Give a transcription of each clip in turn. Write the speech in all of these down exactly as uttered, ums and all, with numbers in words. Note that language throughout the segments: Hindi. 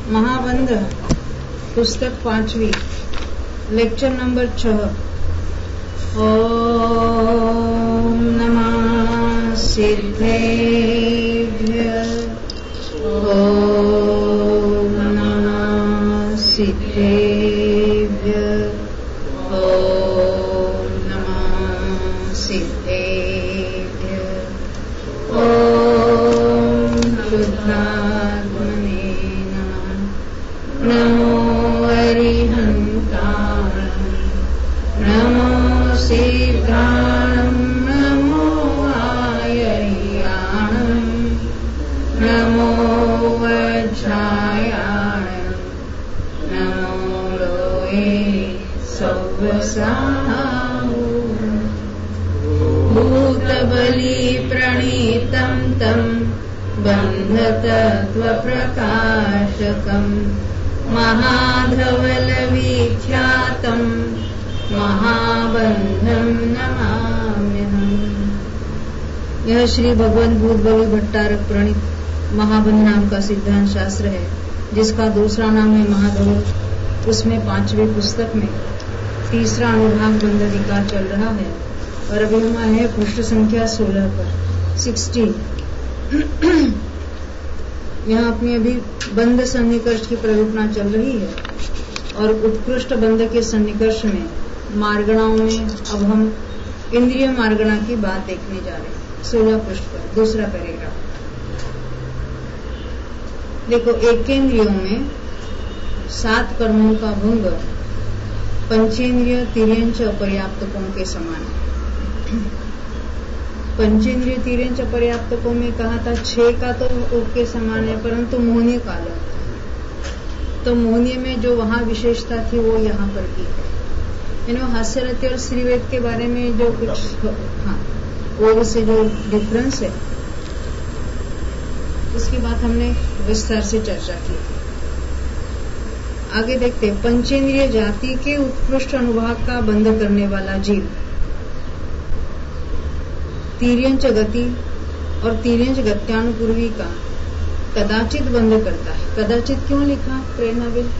महाबंध पुस्तक पांचवी, लेक्चर नंबर छह। ओम नमः सिद्धेभ्यः। ओम नमः सिद्धेभ्यः। ओम नमः सिद्धेभ्यः। ओम शुद्धात्मने नमः। नमो अरिहन्ताय, नमो सिद्धाणं, नमो आयर्याणं, नमो वज्रायाय, नमो लोये सौवसाहु। भूतबली प्रणीतं तं बन्धतत्त्वप्रकाशकम् महाधवलविख्यातं महाबंधं नमाम्यहम्। यह श्री भगवान भूत बलि भट्टारक प्रणीत महाबंध नाम का सिद्धांत शास्त्र है, जिसका दूसरा नाम है महाधवल। उसमें पांचवी पुस्तक में तीसरा अनुभाग बंध अधिकार चल रहा है और अभी हम आए हैं पृष्ठ संख्या सोलह पर, सिक्सटीन। यहाँ अपनी अभी बंध सन्निकर्ष की प्ररूपणा चल रही है और उत्कृष्ट बंध के सन्निकर्ष में मार्गणाओं में अब हम इंद्रिय मार्गणा की बात देखने जा रहे हैं। सोलह पृष्ठ पर दूसरा पैराग्राफ देखो। एकेंद्रियों में सात कर्मों का भंग पंचेंद्रिय तिर्यंच अपर्याप्तकों के समान है। पंचेंद्रिय तिर्यंच अपर्याप्तकों में कहा था छह का तो ओके समान है, परंतु मोहनीय काल है, तो मोहनीय में जो वहां विशेषता थी वो यहाँ पर भी है। यानी हास्यरथी और श्रीवेद के बारे में जो कुछ हाँ वो से जो डिफरेंस है उसकी बात हमने विस्तार से चर्चा की। आगे देखते हैं। पंचेंद्रिय जाति के उत्कृष्ट अनुभाग का बंध करने वाला जीव तिर्यंच गति और तिर्यंच गत्यानुपूर्वी का कदाचित बंध करता है। कदाचित क्यों लिखा प्रेरणा बिल?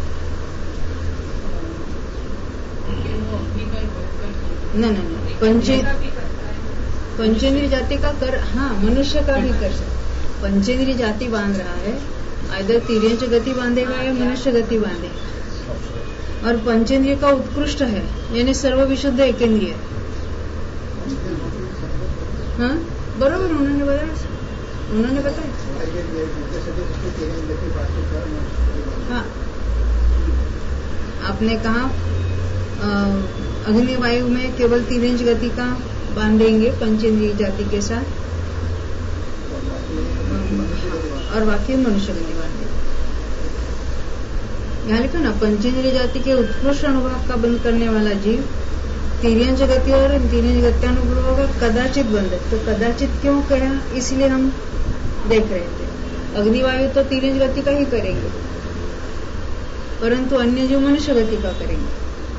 न न पंचे पंचेंद्रिय जाति का कर हाँ मनुष्य का भी कर सकता। पंचेंद्रिय जाति बांध रहा है, इधर तिर्यंच गति बांधेगा या मनुष्य गति बांधेगा। और पंचेंद्रिय का उत्कृष्ट है यानी सर्व विशुद्ध एकेंद्रिय। हाँ बरोबर उन्होंने बताया, उन्होंने बताया। हाँ आपने कहा अग्नि वायु में केवल तिर्यंच गति का बांधेंगे पंचेंद्रिय जाति के साथ और बाकी मनुष्य गति बांधेंगे। यहाँ लिखा ना पंचेंद्रिय जाति के उत्कृष्ट अनुभाग का बंध करने वाला जीव तिर्यंच गति और तिर्यंच गत्यानुपूर्व का कदाचित बंध। तो कदाचित क्यों कहा, इसलिए हम देख रहे थे। अग्निवायु तो तिर्यंच गति का ही करेंगे, परंतु अन्य जो मनुष्य गति का करेंगे।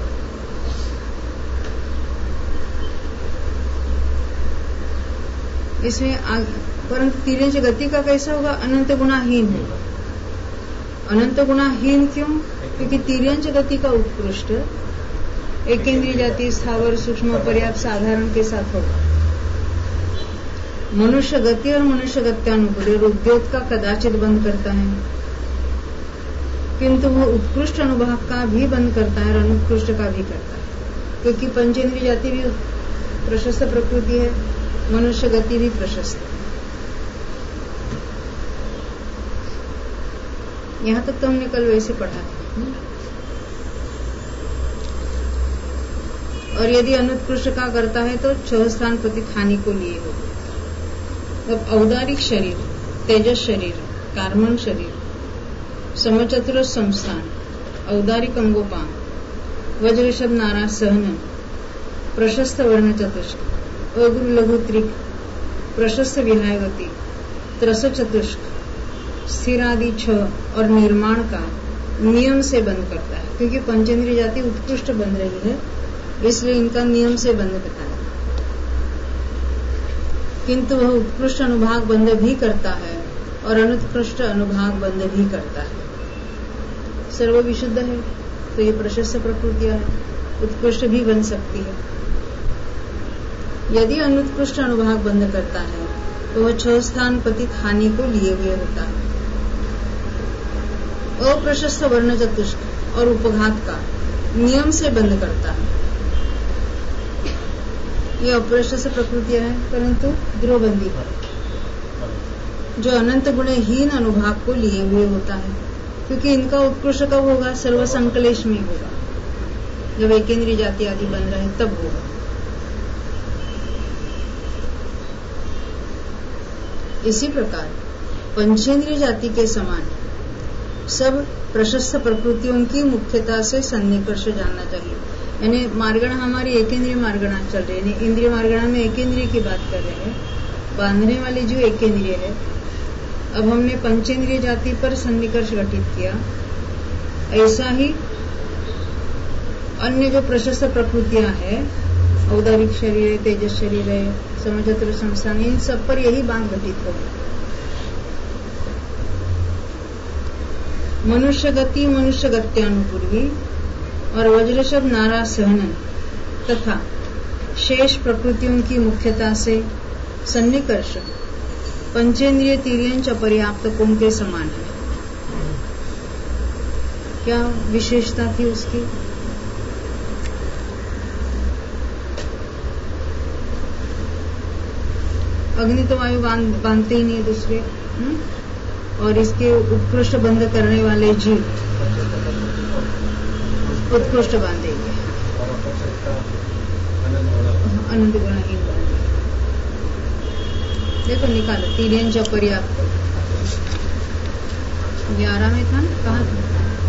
इसमें परंतु तिर्यंच गति का कैसा होगा? अनंत गुणाहीन होगा। अनंत गुणाहीन क्यों? क्योंकि तिर्यंच गति का उत्कृष्ट एकेंद्रिय जाति स्थावर सूक्ष्म पर्याप्त साधारण के साथ होगा। मनुष्य गति और मनुष्य गत्यानुकूल उद्योग का कदाचित बंद करता है, किंतु वो उत्कृष्ट अनुभाग का भी बंद करता है और अनुत्कृष्ट का भी करता है। क्योंकि पंचेंद्रिय जाति भी प्रशस्त प्रकृति है, मनुष्य गति भी प्रशस्त है। यहाँ तक तो हमने कल वैसे पढ़ा था। और यदि अनुत्कृष्ट का करता है तो छह स्थान प्रति हानि को लिए हो। अब औदारिक शरीर, तेजस शरीर, कार्मण शरीर, समचतुर संस्थान, औदारिक अंगोपांग, वज्रषभ नारा सहनन, प्रशस्त वर्ण चतुष्क, अगुरु लघु त्रिक, प्रशस्त विहायवती, त्रस चतुष्क, स्थिर आदि छह और निर्माण का नियम से बंद करता है। क्योंकि पंचेंद्रिय जाति उत्कृष्ट बन रही है, इसलिए इनका नियम से बंध बताया। किंतु वह उत्कृष्ट अनुभाग बंध भी करता है और अनुत्कृष्ट अनुभाग बंध भी करता है। सर्व विशुद्ध है, तो ये प्रशस्त प्रकृतियां है, उत्कृष्ट भी बन सकती है। यदि अनुत्कृष्ट अनुभाग बंध करता है तो वह छह स्थान पतित हानि को लिए हुए होता है। अप्रशस्त वर्ण चतुष्ट और उपघात का नियम से बंध करता है। ये अप्रशस्त प्रकृतियां हैं, परंतु ध्रुवबंदी पर जो अनंत गुणहीन अनुभाग को लिए हुए होता है, क्योंकि इनका उत्कृष्ट कब होगा? सर्व संकलेश में होगा, जब एकेंद्रीय जाति आदि बन रहे तब होगा। इसी प्रकार पंचेंद्रिय जाति के समान सब प्रशस्त प्रकृतियों की मुख्यता से सन्निकर्ष जानना चाहिए। यानी मार्गणा हमारी एकेंद्रीय मार्गणा चल रही है, इंद्रिय मार्गणा में एकेंद्रीय की बात कर रहे हैं, बांधने वाली जो एकेंद्रीय है। अब हमने पंचेंद्रिय जाति पर सन्निकर्ष घटित किया, ऐसा ही अन्य जो प्रशस्त प्रकृतियां हैं, औदारिक शरीर है, तेजस शरीर है, समचतुर संस्थान, इन सब पर यही बांध घटित होगा। मनुष्य गति, मनुष्य गत्यानुपूर्वी और वज्रशब नारा सहनन तथा शेष प्रकृतियों की मुख्यता से सन्निकर्ष पंचेंद्रिय तिर्यंच अपर्याप्तकों के समान है। क्या विशेषता थी उसकी? अग्नि तो वायु बांधते ही नहीं दूसरे, हुँ? और इसके उत्कृष्ट बंध करने वाले जीव उत्कृष्ट बांधेंगे, अनंत गुणहीन बांधेंगे। देखो निकालो, तिर्यंच अपर्याप्त ग्यारह में था, कहा था?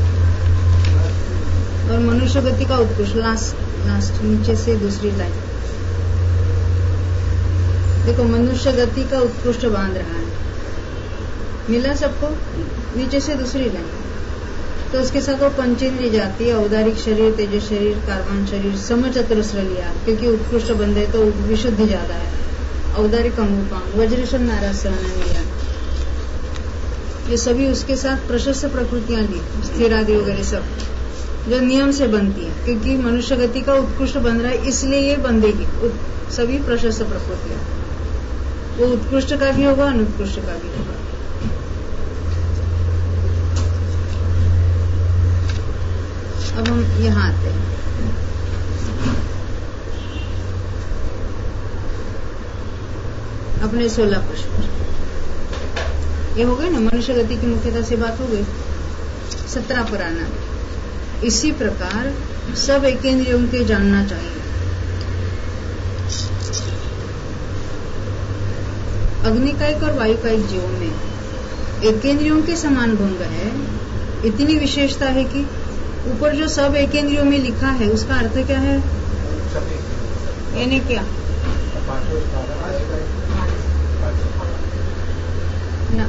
और मनुष्य गति का उत्कृष्ट, लास्ट लास्ट नीचे से दूसरी लाइन देखो, मनुष्य गति का उत्कृष्ट बांध रहा है, मिला सबको? नीचे से दूसरी लाइन, तो उसके साथ वो पंचेंद्रिय जाति, औदारिक शरीर, तेजस शरीर, कार्बन शरीर, समचतुरस्र लिया, क्योंकि उत्कृष्ट बंध है तो विशुद्धि ज्यादा है। औदारिक अनुपांग, वज्रशब नारा सहनन लिया, ये सभी उसके साथ प्रशस्त प्रकृतियां ली, स्थिर आदि वगैरह सब जो नियम से बनती है, क्योंकि मनुष्य गति का उत्कृष्ट बन रहा है इसलिए ये बंधेगी। सभी प्रशस्त प्रकृतियां, वो उत्कृष्ट का भी होगा, अनुत्कृष्ट का भी होगा। अब हम यहाँ आते हैं, अपने सोलह प्रश्न। ये हो गए ना, मनुष्य गति की मुख्यता से बात हो गई। सत्रह पर आना, इसी प्रकार सब एकेंद्रियों के जानना चाहिए। अग्निकायिक और वायुकायिक जीवों में एकेंद्रियों के समान भंग है, इतनी विशेषता है कि ऊपर जो सब एकेंद्रियों में लिखा है उसका अर्थ क्या है? यानी क्या ना,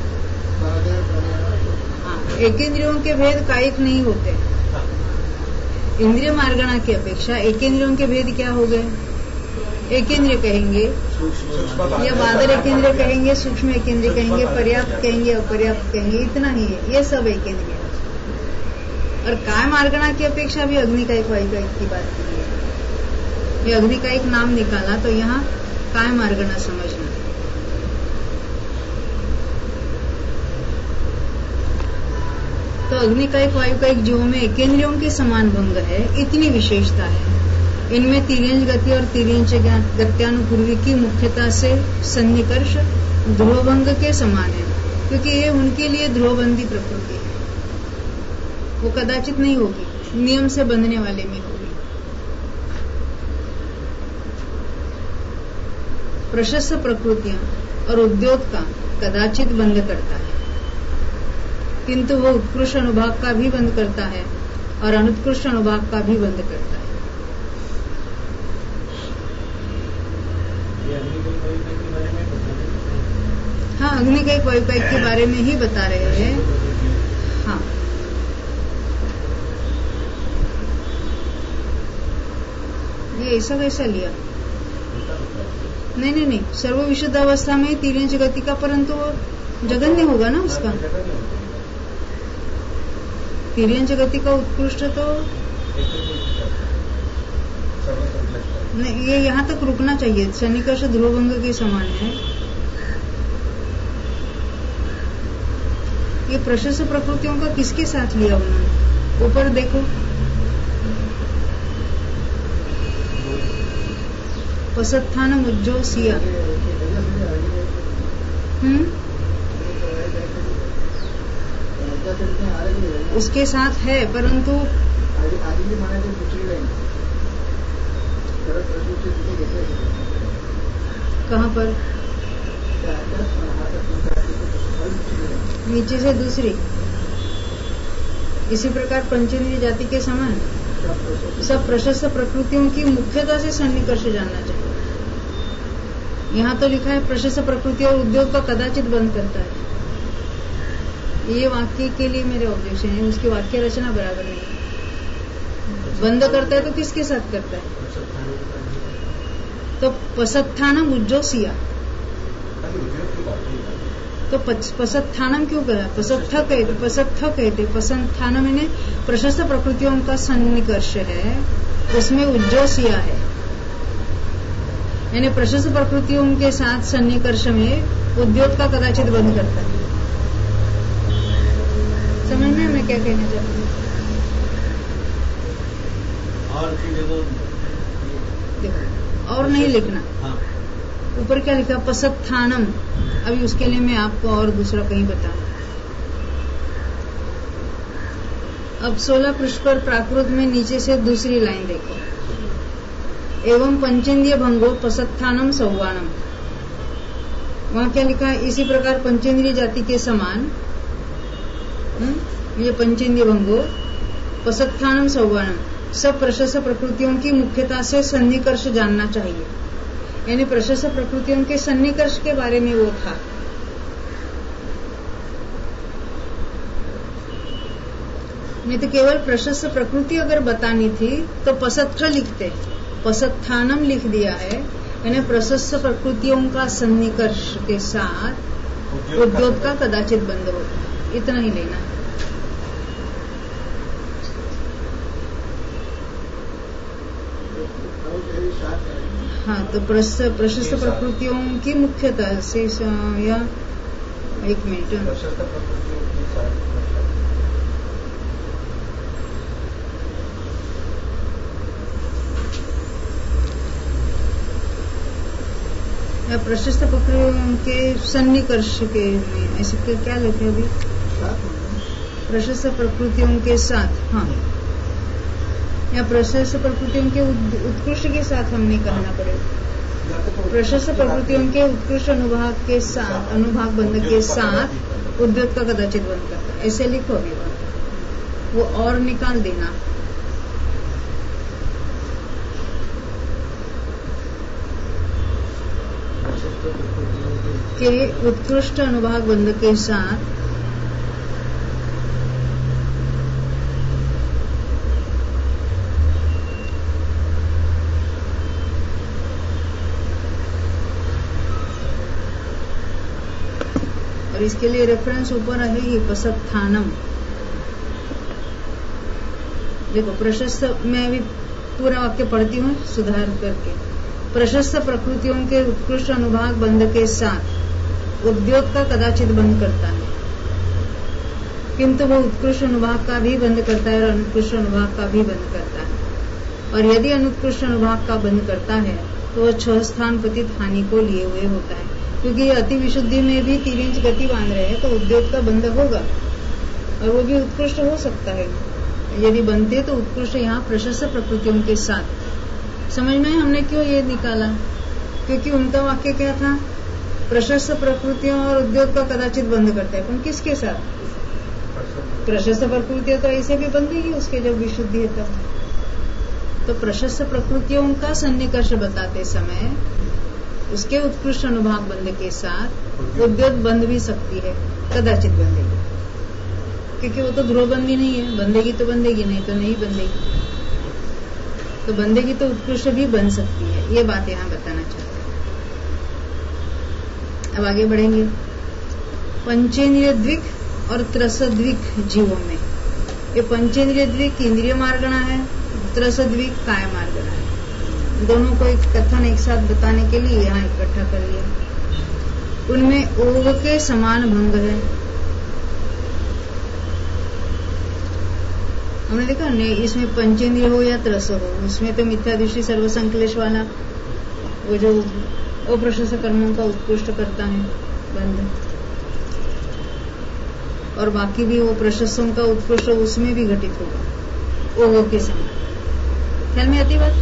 हाँ, एकेंद्रियों के भेद कायिक नहीं होते। इंद्रिय मार्गणा की अपेक्षा एकेंद्रियों के भेद क्या हो गए? एकेंद्रिय कहेंगे या बादल एकेंद्रिय कहेंगे, सूक्ष्म एकेंद्रिय कहेंगे, पर्याप्त कहेंगे, अपर्याप्त कहेंगे, इतना ही है, ये सब एकेंद्रिय। और काय मार्गणा की अपेक्षा भी अग्निकायिक वायुकायिक की बात की है। ये अग्निकायिक नाम निकाला तो यहाँ काय मार्गणा समझना। तो अग्निकायिक वायुकायिक जीवों में एकेंद्रियों के समान भंग है, इतनी विशेषता है। इनमें तिर्यंच गति और तिर्यंच गत्यानुपूर्वी की मुख्यता से सन्निकर्ष ध्रुवभंग के समान है, क्योंकि ये उनके लिए ध्रुवबंदी प्रकृति है, वो कदाचित नहीं होगी, नियम से बंधने वाले में होगी। प्रशस्त प्रकृतियां और उद्योग का कदाचित बंध करता है, किंतु वो उत्कृष्ट अनुभाग का भी बंद करता है और अनुत्कृष्ट अनुभाग का भी बंद करता है। हाँ, अग्निकायिक वायुकायिक के बारे में ही बता रहे हैं। हाँ, ये ऐसा कैसा लिया? नहीं नहीं नहीं, सर्व विशुद्ध अवस्था में तिर्यंच गति का, परंतु वो जघन्य होगा ना उसका। तिर्यंच गति का उत्कृष्ट तो नहीं, ये यहाँ तक रुकना चाहिए। सन्निकर्ष ध्रुवभंग के समान है। ये प्रशस्त प्रकृतियों का किसके साथ लिया उन्होंने? ऊपर देखो, पसत्थान मुज्जो सिया। हम्म उसके साथ है, परंतु कहाँ पर? नीचे से दूसरी। इसी प्रकार पंचेंद्रिय जाति के समान सब प्रशस्त प्रकृतियों की मुख्यता से सन्निकर्ष जानना चाहिए। यहाँ तो लिखा है प्रशस्त प्रकृति और उद्योग का कदाचित बंद करता है। ये वाक्य के लिए मेरे ऑब्जेक्शन है, उसकी वाक्य रचना बराबर नहीं है। बंद करता है तो किसके साथ करता है? तो पसत्थानम उज्जो सिया, तो पसत्थानम क्यों कहा? पसत्थ कहते पसत्थ कहते पसत्थान मैंने प्रशस्त प्रकृतियों का सन्निकर्ष है, उसमें उज्जो सिया है, यानी प्रशस्त प्रकृतियों के साथ सन्निकर्ष में उद्योग का कदाचित बंद करता है। समझ में मैं क्या कहना चाहती हूँ? और देखो, और नहीं लिखना। हाँ। ऊपर क्या लिखा? पसत्थानम। अभी उसके लिए मैं आपको और दूसरा कहीं बताऊं। अब सोलह पृष्ठ पर प्राकृत में नीचे से दूसरी लाइन देखो। एवं पंचेंद्रिय भंगो पसत्थानम सौवानम। वहां क्या लिखा है? इसी प्रकार पंचेंद्रिय जाति के समान ये पंचेंद्रिय भंगो पसत्थानम सौवानम, सब प्रशस्त प्रकृतियों की मुख्यता से सन्निकर्ष जानना चाहिए। यानी प्रशस्त प्रकृतियों के सन्निकर्ष के बारे में वो था। नहीं तो केवल प्रशस्त प्रकृति अगर बतानी थी तो पसत्थ लिखते, पसत्थानम लिख दिया है। यानी प्रशस्त प्रकृतियों का सन्निकर्ष के साथ उद्योग का कदाचित बंद होता है, इतना ही लेना है। हाँ, तो प्रशस्त प्रकृतियों की मुख्यता से या एक मिनट, या प्रशस्त प्रकृतियों के सन्निकर्ष के में ऐसे क्या लिखे अभी? प्रशस्त प्रकृतियों के साथ, हाँ, या प्रशस्त प्रकृतियों के उत्कृष्ट के साथ हमने कहना पड़ेगा। प्रशस्त प्रकृतियों के उत्कृष्ट अनुभाग के साथ, अनुभाग बंध के साथ उद्योग का कदाचित बंद करता है। ऐसे लिखो अभी, वो और निकाल देना। के उत्कृष्ट अनुभाग बंध के साथ और इसके लिए रेफरेंस ऊपर है ये पसत्थानम। देखो प्रशस्त, मैं अभी पूरा वाक्य पढ़ती हूँ सुधार करके। प्रशस्त प्रकृतियों के उत्कृष्ट अनुभाग बंध के साथ उद्योग का कदाचित बंद करता है, किंतु वो उत्कृष्ट अनुभाग का भी बंद करता है और अनुत्कृष्ट अनुभाग का भी बंद करता है। और यदि अनुत्कृष्ट अनुभाग का बंद करता है तो वह छह स्थान पतित हानि को लिए हुए होता है, क्योंकि अति विशुद्धि में भी तीन इंच गति बांध रहे हैं तो उद्योग का बंध होगा और वो भी उत्कृष्ट हो सकता है। यदि बनते तो उत्कृष्ट यहाँ प्रशस्त प्रकृतियों के साथ। समझ में हमने क्यों ये निकाला? क्योंकि उनका वाक्य क्या था? प्रशस्त प्रकृतियों और उद्योग का कदाचित बंद करता है, पर किसके साथ? प्रशस्त प्रकृतियां तो ऐसे भी बंधेगी उसके जब विशुद्धि है तब। तो प्रशस्त प्रकृतियों का सन्निकर्ष बताते समय उसके उत्कृष्ट अनुभाग बंध के साथ उद्योग बंध भी सकती है, कदाचित बंधेगी, क्योंकि वो तो ध्रुवबंदी नहीं है। बंधेगी तो बंधेगी, नहीं तो नहीं बंधेगी। तो बंधेगी तो उत्कृष्ट भी बन सकती है, ये बात यहाँ बताना चाहते हैं। अब आगे बढ़ेंगे। पंचेंद्रिय द्विक और त्रसद्विक जीवों में ये पंचेंद्रिय द्विक इंद्रिय मार्गणा है, त्रस द्विक काय मार्गणा है। दोनों को एक कथन एक साथ बताने के लिए यहाँ इकट्ठा कर लिया। उनमें ओग के समान भंग है। हमने देखा नहीं, इसमें पंचेंद्रिय हो या त्रस हो, उसमें तो मिथ्या दृष्टि सर्वसंकलेश वाला वो जो अप्रशस्त कर्मों का उत्कृष्ट करता है बंध, और बाकी भी वो प्रशस्तों का उत्कृष्ट उसमें भी घटित होगा ओग के समान। ख्याल में आती बात?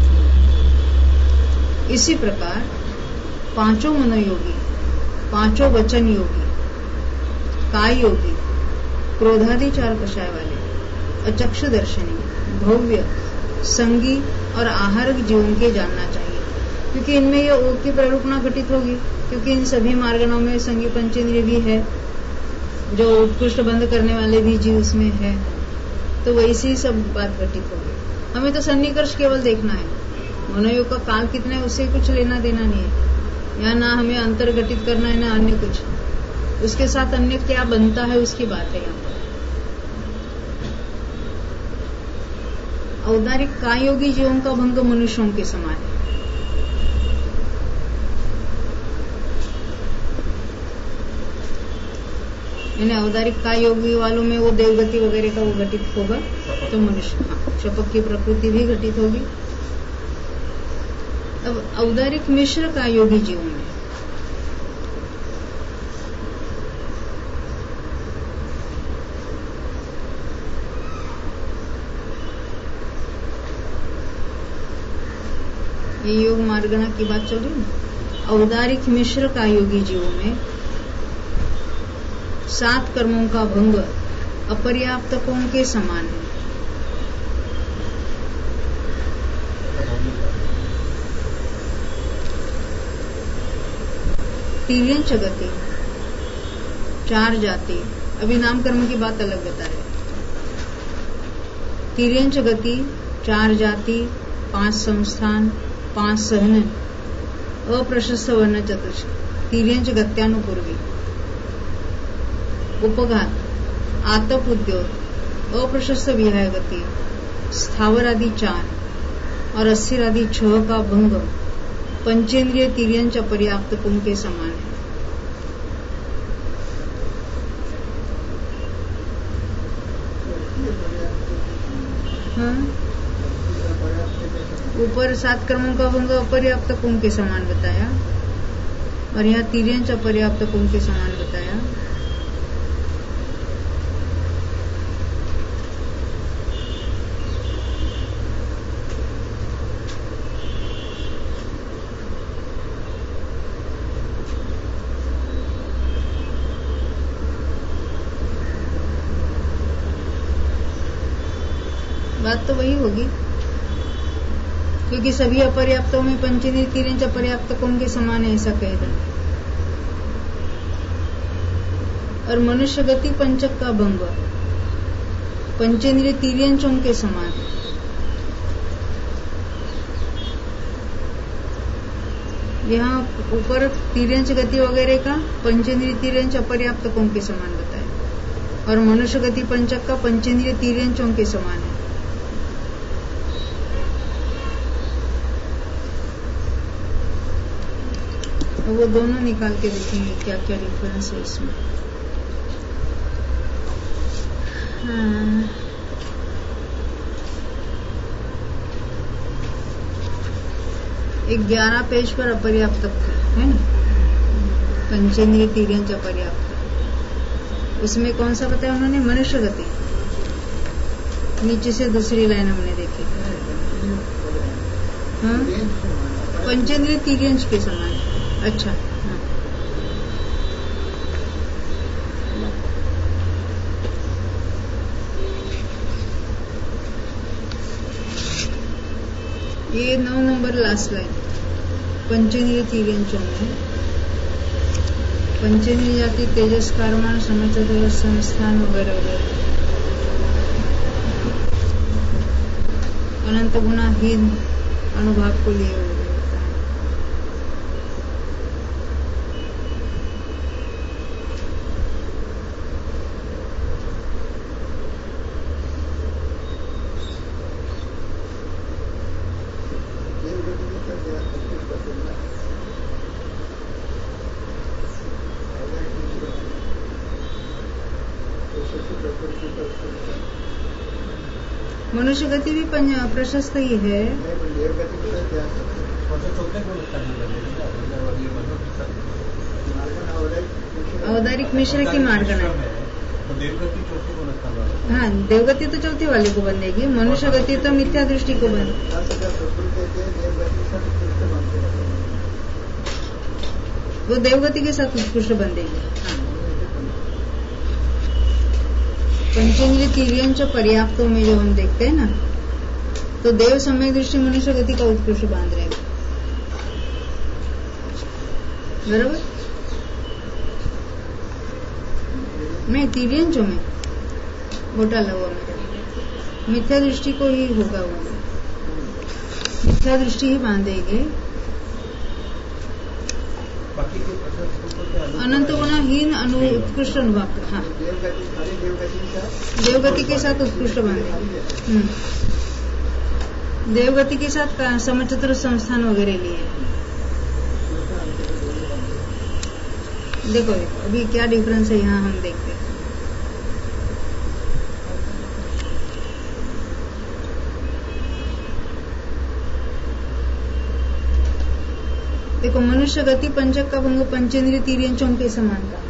इसी प्रकार पांचों मनोयोगी, पांचों वचन योगी, काय योगी, क्रोधादि चार कषाय वाले, अचक्षुदर्शनी, भव्य, संगी और आहारक जीवन के जानना चाहिए, क्योंकि इनमें यह ओग की प्ररूपणा घटित होगी। क्योंकि इन सभी मार्गणों में संगी पंचेंद्रिय भी है, जो उत्कृष्ट बंद करने वाले भी जीव उसमें है, तो वैसे ही सब बात घटित होगी। हमें तो सन्निकर्ष केवल देखना है, मनोयोग का काल कितना है उससे कुछ लेना देना नहीं है। यहाँ ना हमें अंतर घटित करना है ना अन्य कुछ, उसके साथ अन्य क्या बनता है उसकी बात है। यहाँ पर औदारिक काय योगी जीवों का भंग मनुष्यों के समान है। औदारिक काय योगी वालों में वो देवगति वगैरह का वो घटित होगा, तो मनुष्य हाँ शपथ की प्रकृति भी घटित होगी। अब औदारिक मिश्र काय योगी जीवों में ये योग मार्गणा की बात चल रही है। औदारिक मिश्र काय योगी जीवों में सात कर्मों का भंग अपर्याप्तकों के समान है। तीर्यंच गति, चार जाति, अभी नाम कर्म की बात अलग बता रहे। तीर्यंच गति, चार जाति, पांच संस्थान, पांच सहन, अप्रशस्त वर्ण चतुष्क, तीर्यंच गत्यानुपूर्वी, उपघात, आतप उद्योग, अप्रशस्त विहाय गति, स्थावर आदि चार और अस्थिर आदि छह का भंग पंचेंद्रिय तीर्यंच अपर्याप्त कुंभ के समान है। हाँ? ऊपर सात कर्मों का भंग अपर्याप्त कुंभ के समान बताया और यहाँ तीर्यंच अपर्याप्त कुंभ के समान बताया। बात तो वही होगी, क्योंकि सभी अपर्याप्तों में पंचेंद्रिय तीर्यंच अपर्याप्त कौन के समान है ऐसा कह रहे। और मनुष्य गति पंचक का भंग पंचेंद्रिय तीर्यंचों के समान है। यहाँ ऊपर तीर्यंच गति वगैरह का पंचेंद्रिय तीर्यंच अपर्याप्त कौन के समान बताया और मनुष्य गति पंचक का पंचेंद्रिय तीर्यंचों के समान है। वो दोनों निकाल के देखेंगे क्या क्या डिफरेंस है इसमें। हाँ। एक ग्यारह पेज पर अपर्याप्त है ना, पंचेंद्रिय तीर्यंच अपर्याप्त, उसमें कौन सा बताया उन्होंने? मनुष्य गति। नीचे से दूसरी लाइन हमने देखी। हाँ, पंचेंद्रिय तीर्यंच के समान। अच्छा हाँ। ये नौ नंबर लास्ट लाइन, पंचेंद्रिय तीर्यंचों में पंचेंद्रिय जाति तेजस कारमान समचतुर संस्थान वगैरह वगैरह अनंत गुणाहीन अनुभाव को लिए हुए। मनुष्य गति भी प्रशस्त ही है। औदारिक मिश्र की मार्गण है। हाँ, देवगति तो चौथी वाले को बंधेगी, मनुष्य गति तो मिथ्या दृष्टि को बंधेगी। वो देवगति के साथ उत्कृष्ट बंधेगी। हाँ। पंचेंद्रिय तिर्यंच पर्याप्तों में जो हम देखते हैं ना, तो देव सम्यक दृष्टि मनुष्य गति का उत्कृष्ट बांध रहेगा। बराबर? नहीं, तिर्यंचों में घोटाला हुआ मेरा, मिथ्या दृष्टि को ही होगा, वो मिथ्या दृष्टि ही बांधेगी। अनंत गुणाहीन अनु उत्कृष्ट अनुभव। हाँ, देवगति के साथ उत्कृष्ट बांधेगी। देवगति के साथ समचतुर संस्थान वगैरह लिए। देखो देखो अभी क्या डिफरेंस है, यहाँ हम देखते हैं। देखो, मनुष्य गति पंचक का भंग पंचेंद्रिय तिर्यंचों के समान था।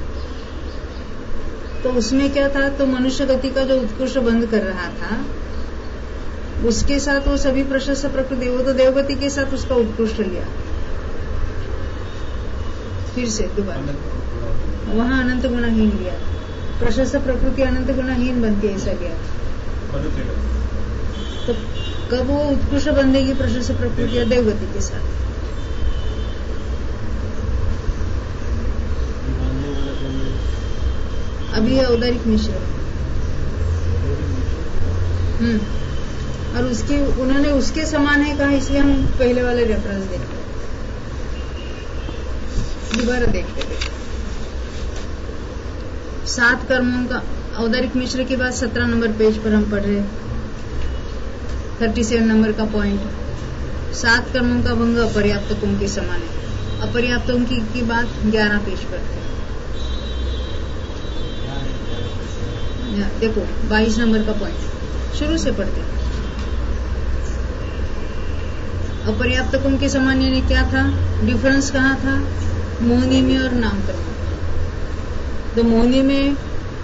तो उसमें क्या था, तो मनुष्य गति का जो उत्कृष्ट बंध कर रहा था, उसके साथ वो सभी प्रशस्त प्रकृति, वो तो देवगति के साथ उसका उत्कृष्ट लिया। फिर से दोबारा वहां अनंत गुणाहीन लिया, प्रशस्त प्रकृति अनंत गुणाहीन बनती है, ऐसा लिया। तो कब वो उत्कृष्ट बंधेगी प्रशस्त प्रकृति या देवगति के साथ? अभी औदारिक मिश्र। हम्म और उसके उन्होंने उसके समान है कहा, इसलिए हम पहले वाले रेफरेंस देखते हैं। दोबारा देखते हैं। सात कर्मों का औदारिक मिश्र के बाद सत्रह नंबर पेज पर हम पढ़ रहे, थर्टी सेवन नंबर का पॉइंट। सात कर्मों का भंग अपर्याप्तकों के समान है। अपर्याप्तों की, की बात ग्यारह पेज पर है। देखो बाईस नंबर का पॉइंट शुरू से पढ़ते। अपर्याप्तकों के समान यानी क्या था, डिफरेंस कहाँ था, मोहिनी में और नामकर्म। तो मोहिनी में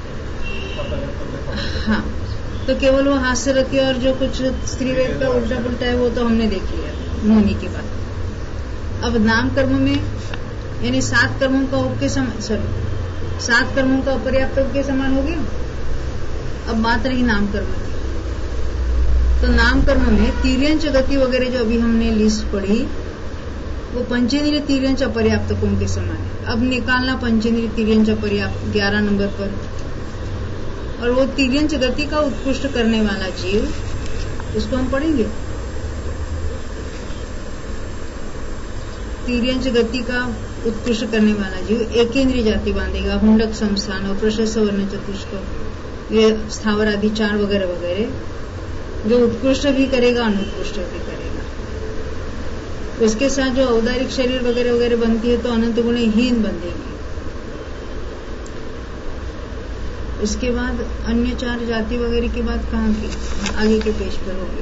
हाँ, तो केवल वो हास्य रखी और जो कुछ स्त्रीवेद का उल्टा पुल्टा है वो तो हमने देख लिया मोहिनी के बाद। अब नाम कर्म में यानी सात कर्मों का उप के समान, सॉरी सात कर्मों का अपर्याप्त के समान हो गया। अब बात रही नाम कर्म की। तो नाम कर्म में तिर्यंच गति वगैरह जो अभी हमने लिस्ट पढ़ी, वो पंचेंद्रिय तिर्यंच अपर्याप्तकों के समान है। अब निकालना पंचेंद्रिय तिर्यंच अपर्याप्त ग्यारह नंबर पर, और वो तिर्यंच गति का उत्कृष्ट करने वाला जीव, उसको हम पढ़ेंगे। तिर्यंच गति का उत्कृष्ट करने वाला जीव एकेंद्रिय जाति बांधेगा, हुंडक संस्थान और प्रशस्त वर्ण चतुष्क, ये स्थावर आदि चार वगैरह वगैरह, जो उत्कृष्ट भी करेगा अनुत्कृष्ट भी करेगा। उसके साथ जो औदारिक शरीर वगैरह वगैरह बनती है तो अनंत गुण हीन बंधेगी। उसके बाद अन्य चार जाति वगैरह की बात कहाँ की, आगे के पेज पर होगी,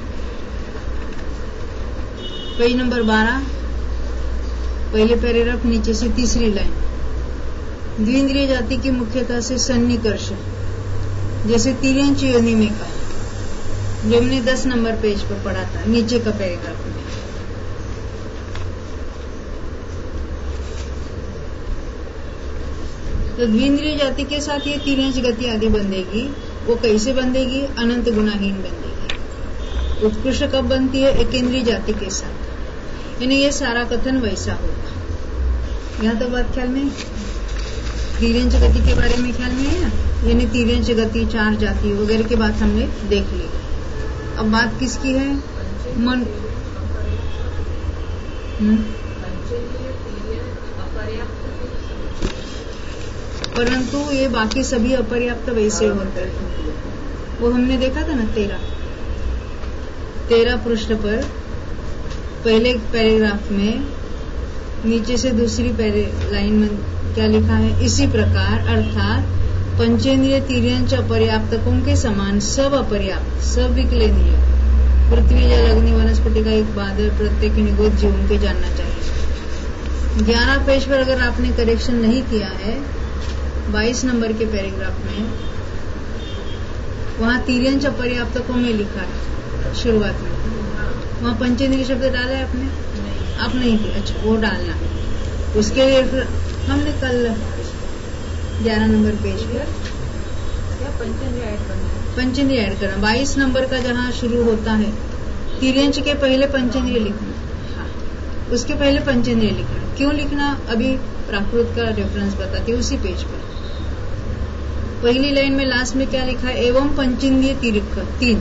पेज नंबर बारह, पहले पैराग्राफ नीचे से तीसरी लाइन। द्विंद्रिय जाति की मुख्यता से सन्निकर्ष, जैसे तिर्यंच योनि में का, जो हमने दस नंबर पेज पर पढ़ा था, नीचे का पैराग्राफ में। तो द्विंद्रिय जाति के साथ ये तिर्यंच गति आदि बंधेगी। वो कैसे बंधेगी, अनंत गुणाहीन बंधेगी। उत्कृष्ट कब बनती है, एकेंद्रिय जाति के साथ, यानी ये सारा कथन वैसा होगा। यहाँ तो बात ख्याल में, तिर्यंच गति के बारे में ख्याल में है ना, यानी तिर्यंच गति चार जाति वगैरह की बात हमने देख ली। अब बात किसकी है, मन हुँ? परंतु ये बाकी सभी अपर्याप्त वैसे होते हैं। वो हमने देखा था ना, तेरह तेरह पृष्ठ पर पहले पैराग्राफ में नीचे से दूसरी लाइन में क्या लिखा है, इसी प्रकार अर्थात पंचेंद्रिय तिर्यंच अपर्याप्तकों के समान सब अपर्याप्त, सब विकलनीय पृथ्वी जल अग्नि वनस्पति का एक बाद है, प्रत्येक निगोद जीवन के जानना चाहिए। ग्यारह पेज पर अगर आपने करेक्शन नहीं किया है, बाईस नंबर के पैराग्राफ में वहां तिर्यंच अपर्याप्तकों में लिखा है शुरुआत में, वहां पंचेंद्रिय शब्द डाला है आपने? नहीं। आप नहीं थे? अच्छा, वो डालना। उसके लिए हमने कल ग्यारह नंबर पेज पर पंचेंद्रिय ऐड करना, पंचेंद्रिय ऐड करना। बाईस नंबर का जहाँ शुरू होता है, तिर्यंच के पहले पंचेंद्रिय लिखना, हाँ, उसके पहले पंचेंद्रिय लिखना। क्यों लिखना अभी प्राकृत का रेफरेंस बताती है उसी पेज पर। पहली लाइन में लास्ट में क्या लिखा है? एवं पंचेंद्रिय तिर्यक तीन।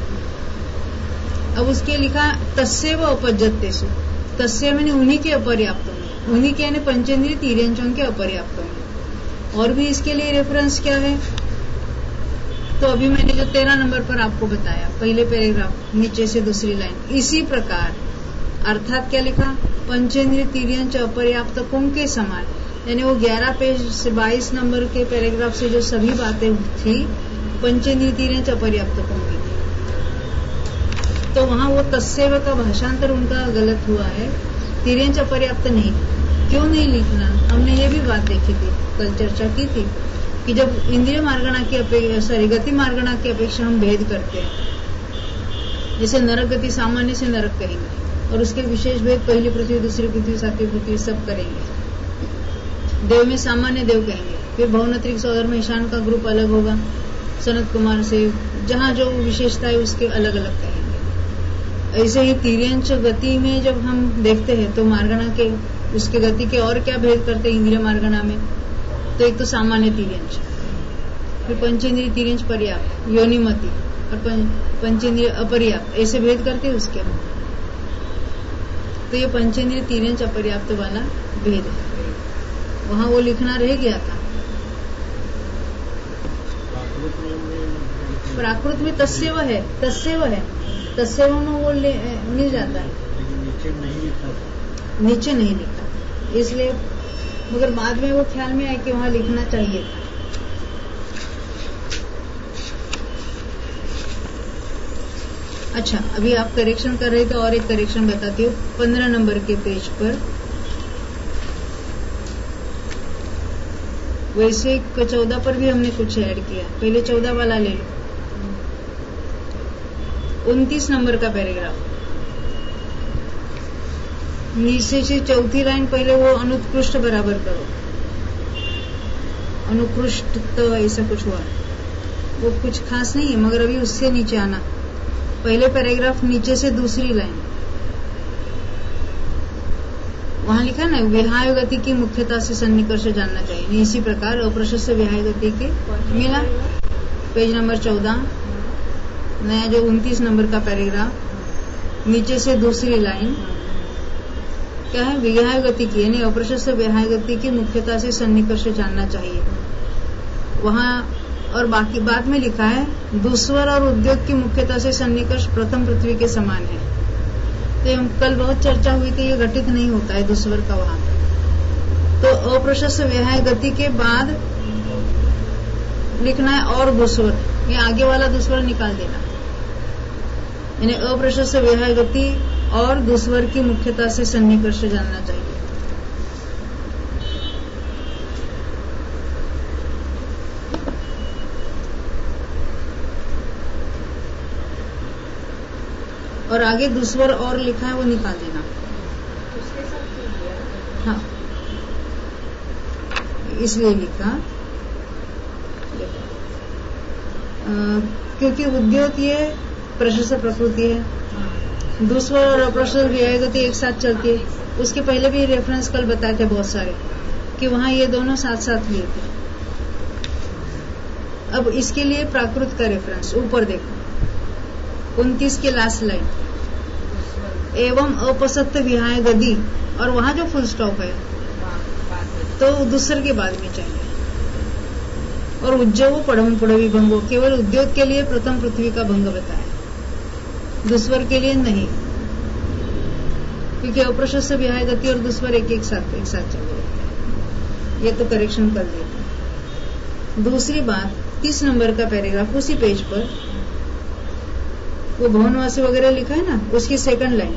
अब उसके लिखा तस्यैव अपज्यतेषु, तस्य मैंने उन्हीं के अपर्याप्तों में, उन्हीं के यानी पंचेंद्रिय तिर्यंचों के अपर्याप्तों में। और भी इसके लिए रेफरेंस क्या है? तो अभी मैंने जो तेरह नंबर पर आपको बताया, पहले पैराग्राफ नीचे से दूसरी लाइन, इसी प्रकार अर्थात क्या लिखा? पंचेंद्रिय तिर्यंच अपर्याप्तकों के समान, यानी वो ग्यारह पेज से बाईस नंबर के पैराग्राफ से जो सभी बातें थी पंचेंद्रिय तिर्यंच अपर्याप्तकों की, तो वहां वो तस्यैव का भाषांतर उनका गलत हुआ है, तिर्यंच अपर्याप्त नहीं। क्यों नहीं लिखना? हमने ये भी बात देखी थी, कल चर्चा की थी कि जब इंद्रिय मार्गणा की अपेक्षा सॉरी गति मार्गणा की अपेक्षा हम भेद करते हैं, जैसे नरक गति सामान्य से नरक कहेंगे और उसके विशेष भेद पहली पृथ्वी, दूसरी पृथ्वी, सातवीं पृथ्वी सब करेंगे। देव में सामान्य देव कहेंगे, फिर भवनत्रिक सौधर्म ईशान का ग्रुप अलग होगा, सनत कुमार से जहाँ जो विशेषता है उसके अलग अलग कहेंगे। ऐसे ही तिर्यंच गति में जब हम देखते हैं तो मार्गणा के उसके गति के और क्या भेद करते हैं इंद्रिय मार्गणा में? तो एक तो सामान्य तिर्यंच, फिर पंचेंद्रिय तिर्यंच पर्याप्त, योनिमति और पंचेंद्रिय अपर्याप्त, ऐसे भेद करते हैं उसके। तो ये पंचेंद्रिय तिर्यंच अपर्याप्त वाला भेद है, वहां वो लिखना रह गया था। प्राकृत में तस्यैव है, तस्यैव है, तस्यैव में वो मिल जाता है, नीचे नहीं लिखा, नीचे नहीं लिखा, इसलिए मगर बाद में वो ख्याल में आया कि वहां लिखना चाहिए था। अच्छा, अभी आप करेक्शन कर रहे थे और एक करेक्शन बताती हूँ पंद्रह नंबर के पेज पर। वैसे चौदह पर भी हमने कुछ ऐड किया, पहले चौदह वाला ले लो, उनतीस नंबर का पैराग्राफ नीचे से चौथी लाइन, पहले वो अनुत्कृष्ट बराबर करो, अनुकृष्ट तो ऐसा कुछ हुआ, वो कुछ खास नहीं है, मगर अभी उससे नीचे आना, पहले पैराग्राफ नीचे से दूसरी लाइन, वहां लिखा ना विहाय गति की मुख्यता से सन्निकर्ष जानना चाहिए। इसी प्रकार अप्रशस्त विहाय गति के मिला, पेज नंबर चौदह, नया जो उनतीस नंबर का पैराग्राफ नीचे से दूसरी लाइन क्या है? विहाय गति की यानी अप्रशस्त विहाय गति की मुख्यता से सन्निकर्ष जानना चाहिए वहां। और बाकी बाद में लिखा है दुस्वर और उद्योग की मुख्यता से सन्निकर्ष प्रथम पृथ्वी के समान है। तो हम कल बहुत चर्चा हुई थी, ये घटित नहीं होता है दुस्वर का वहां। तो अप्रशस्त विहाय गति के बाद लिखना है और दुस्वर, ये आगे वाला दुस्वर निकाल देना, यानी अप्रशस्त विहाय गति और दुस्वर की मुख्यता से सन्निकर्ष जानना चाहिए। और आगे दुस्वर और लिखा है वो निकाल देना। हाँ, इसलिए लिखा आ, क्योंकि उद्योग ये प्रशस्त प्रकृति है, दुस्वर और अप्रशस्त विहाय गति एक साथ चलती है। उसके पहले भी रेफरेंस कल बताए थे बहुत सारे कि वहां ये दोनों साथ साथ लिए थे। अब इसके लिए प्राकृत का रेफरेंस ऊपर देखो, उनतीस के लास्ट लाइन, एवं अपसत्य विहाय गति, और वहां जो फुल स्टॉप है तो दूसरे के बाद में चाहिए। और उज्जव पढ़म पुढ़वी भंगो, केवल उद्योग के लिए प्रथम पृथ्वी का भंग बताया, दुस्वर के लिए नहीं, क्योंकि अप्रशस्त विहाय गति और दुस्वर एक एक साथ एक साथ चल रहे। ये तो करेक्शन कर देते। दूसरी बात, तीस नंबर का पैराग्राफ उसी पेज पर वो भवनवासी वगैरह लिखा है ना, उसकी सेकंड लाइन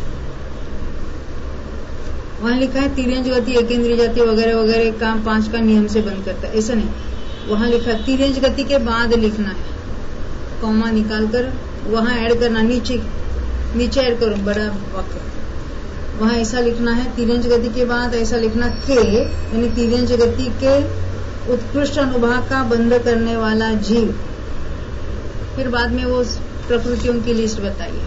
वहां लिखा है तिर्यंज गति, एकेंद्रीय जाति वगैरह वगैरह काम पांच का नियम से बंद करता है, ऐसा नहीं। वहां लिखा तिर्यंज गति के बाद लिखना है, कॉमा निकालकर वहां ऐड करना, नीचे नीचे ऐड करो बड़ा वाक्य, वहां ऐसा लिखना है तिर्यंज गति के बाद ऐसा लिखना के, यानी तिर्यंज गति के उत्कृष्ट अनुभाग का बंद करने वाला जीव। फिर बाद में वो प्रकृतियों की लिस्ट बताइए,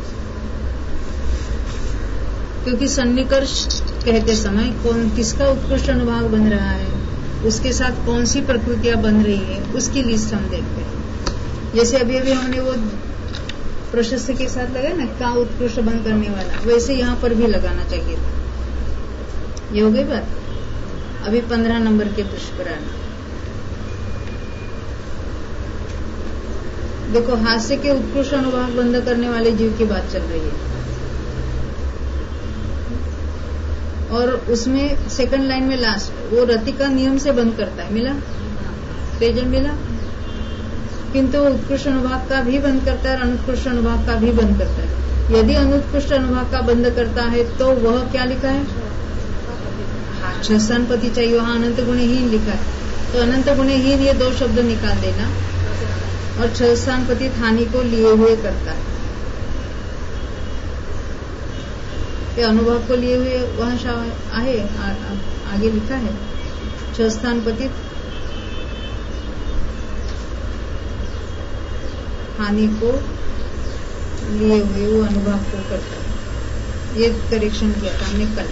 क्योंकि सन्निकर्ष कहते समय कौन किसका उत्कृष्ट अनुभाग बन रहा है, उसके साथ कौन सी प्रकृतियां बन रही है, उसकी लिस्ट हम देखते हैं। जैसे अभी अभी हमने वो प्रशस्त के साथ लगाया ना, का उत्कृष्ट बंद करने वाला, वैसे यहाँ पर भी लगाना चाहिए था। ये हो गई बात। अभी पंद्रह नंबर के पृष्ठ पर आना। देखो, हास्य के उत्कृष्ट अनुभाग बंद करने वाले जीव की बात चल रही है, और उसमें सेकंड लाइन में लास्ट वो रति का नियम से बंद करता है। मिला पेजन मिला, किंतु उत्कृष्ट अनुभाग का भी बंद करता है और अनुत्कृष्ट अनुभाग का भी बंद करता है। यदि अनुत्कृष्ट अनुभाग का बंद करता है तो वह क्या लिखा है, छस्थानपति चाहिए, वहां अनंत गुणहीन लिखा है, तो अनंत गुणहीन ये दो शब्द निकाल देना, और छस्थानपति थानी को लिए हुए करता है, ये अनुभव को लिए हुए वहां आहे आ, आ, आगे लिखा है, छस्थानपति हानि को लिए हुए वो अनुभव को करता है। ये करेक्शन किया था हमने कल।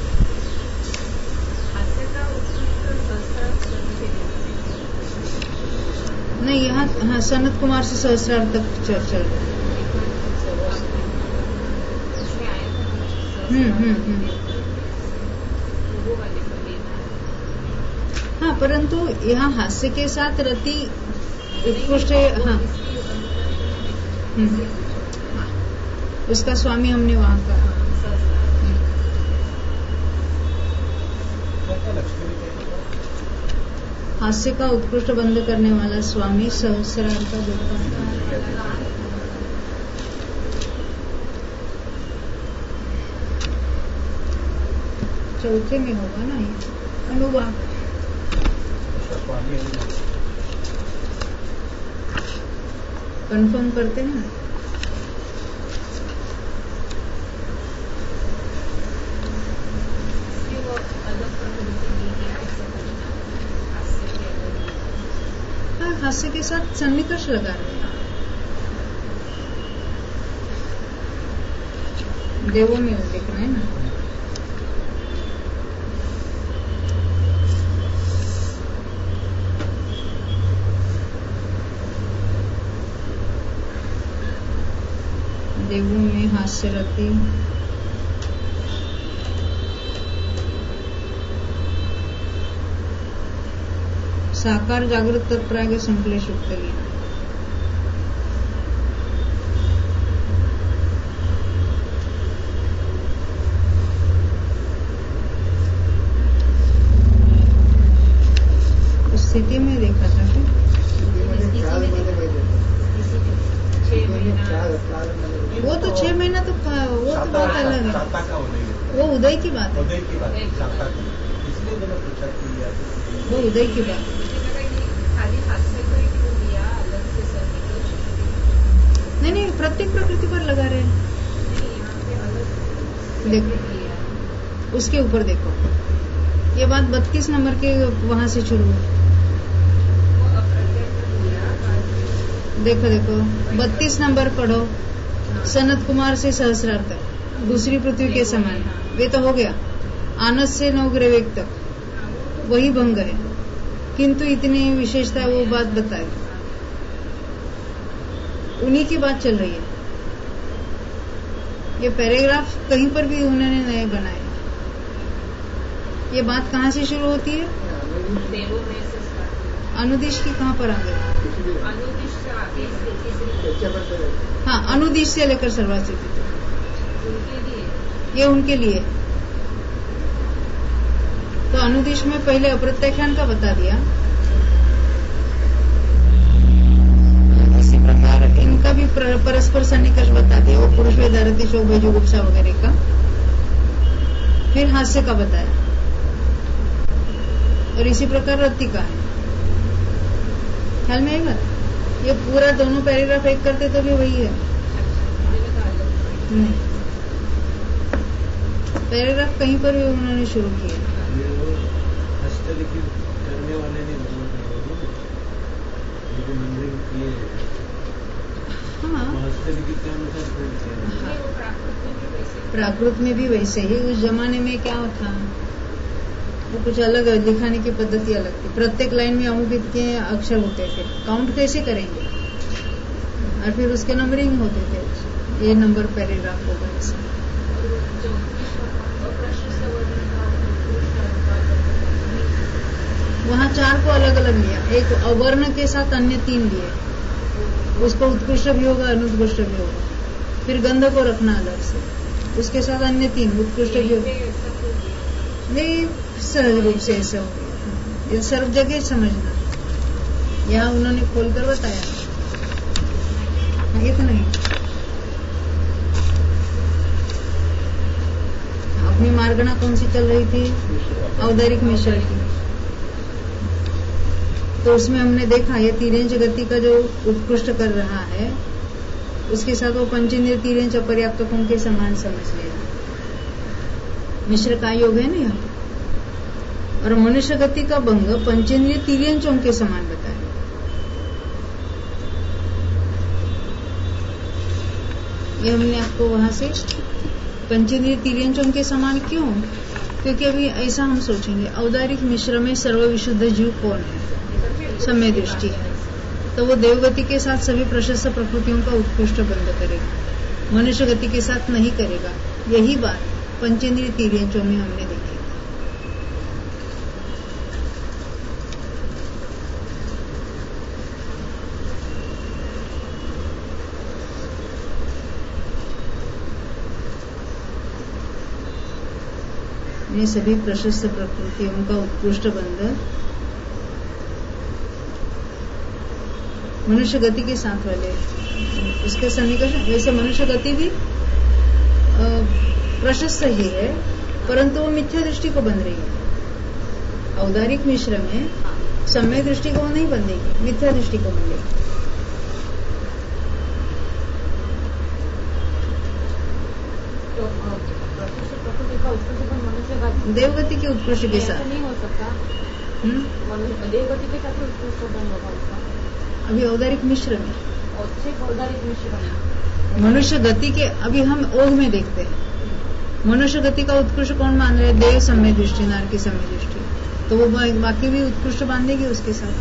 नहीं, यहाँ हाँ, सनत कुमार से सहस्रार्थ तक चर्चा। हम्म हम्म हम्म हाँ, परंतु यहाँ हास्य के साथ रति उत्कृष्ट, हाँ हम्म हाँ, उसका स्वामी हमने वहां का हास्य का उत्कृष्ट बंद करने वाला स्वामी सहस्रार्थ का देवता। चौथे में होगा ना ये अनुवाद। कंफर्म करते हैं ना। हाँ, हास्य के साथ सन्निकर्ष लगा रहे हैं। देवों में देखना है ना। देवों में हास्य रति, साकार जागृत तत्प्राग संकलेश उत्तरी। उस स्थिति में देखा था कि वो तो छह महीना तो वो तो बहुत अलग है, वो उदय की बात है, वो उदय की बात है। नहीं नहीं, प्रत्येक प्रकृति पर लगा रहे हैं। देखो उसके ऊपर देखो, ये बात बत्तीस नंबर के वहां से शुरू है। देखो देखो बत्तीस नंबर पढ़ो, सनत कुमार से सहस्रार्थ तक, दूसरी पृथ्वी के समान, वे तो हो गया। आनस से नवग्रह तक वही भंग है, किंतु इतनी विशेषता वो बात बताए, उन्हीं की बात चल रही है। ये पैराग्राफ कहीं पर भी उन्होंने नए बनाए। ये बात कहाँ से शुरू होती है? अनुदिश की कहाँ पर आ गई? हाँ, अनुदिश से लेकर सर्वासिद्धि, ये उनके लिए। तो अनुदिश में पहले अप्रत्याख्यान का बता दिया, परस्पर सन्निकर्ष बता दिया, वो पुरुष वेदारती शोक भैजुगुप्सा वगैरह का। फिर हास्य का बताया, और इसी प्रकार रति का है। ख्याल में आएगा? ये पूरा दोनों पैराग्राफ एक करते तो भी वही है। नहीं, पैराग्राफ कहीं पर भी उन्होंने शुरू किया। करने वाले ने हाँ, प्राकृत में भी वैसे ही। उस जमाने में क्या था, वो कुछ अलग दिखाने की पद्धति अलग थी। प्रत्येक लाइन में अमुक इतने अक्षर होते थे, काउंट कैसे करेंगे, और फिर उसके नंबरिंग होते थे। ये नंबर पैराग्राफ होगा ऐसे। वहाँ चार को अलग अलग लिया, एक अवर्ण के साथ अन्य तीन लिए, उसको उत्कृष्ट भी होगा, अनुत्कृष्ट भी होगा। फिर गंध को रखना अलग से, उसके साथ अन्य तीन उत्कृष्ट भी होगा। नहीं, सहज रूप से ऐसे हो गया, ये सर्व जगह समझना। यहाँ उन्होंने खोलकर बताया, इतना ही। अपनी मार्गना कौन सी चल रही थी? औदारिक मिश्र की। तो उसमें हमने देखा ये तीरेंच गति का जो उत्कृष्ट कर रहा है, उसके साथ वो पंचेंद्रिय तीरेंच अपर्याप्तकों के समान समझ लेना। मिश्र का योग है ना यहाँ, और मनुष्य गति का भंग पंचेंद्रिय तीरेंचों के समान बताया। ये हमने आपको वहां से पंचेंद्रिय तीरेंचों के समान क्यों? क्योंकि अभी ऐसा हम सोचेंगे, औदारिक मिश्र में सर्वविशुद्ध जीव कौन है? समय दृष्टि है, तो वो देवगति के साथ सभी प्रशस्त प्रकृतियों का उत्कृष्ट बंध करेगा, मनुष्य गति के साथ नहीं करेगा। यही बात पंचेंद्रिय तीरेंचों में हमने देखी। ये सभी प्रशस्त प्रकृतियों का उत्कृष्ट बंध मनुष्य गति के साथ वाले, उसके सन्निकर्ष। वैसे मनुष्य गति भी प्रशस्त ही है, परंतु वो मिथ्या दृष्टि को बंध रही है। औदारिक मिश्र में सम्य दृष्टि को नहीं बंधेगी, मिथ्या दृष्टि को बंधेगी। देवगति के उत्कृष्ट के साथ नहीं हो सकता। देवगति के साथ उत्कृष्ट बंध होगा उसका। अभी औदारिक मिश्र में, औदारिक मिश्र में मनुष्य गति के, अभी हम ओघ में देखते हैं मनुष्य गति का उत्कृष्ट कौन मान रहे? देव समय दृष्टि, नार की समय दृष्टि। तो वो बाकी भी उत्कृष्ट बांधेगी उसके साथ,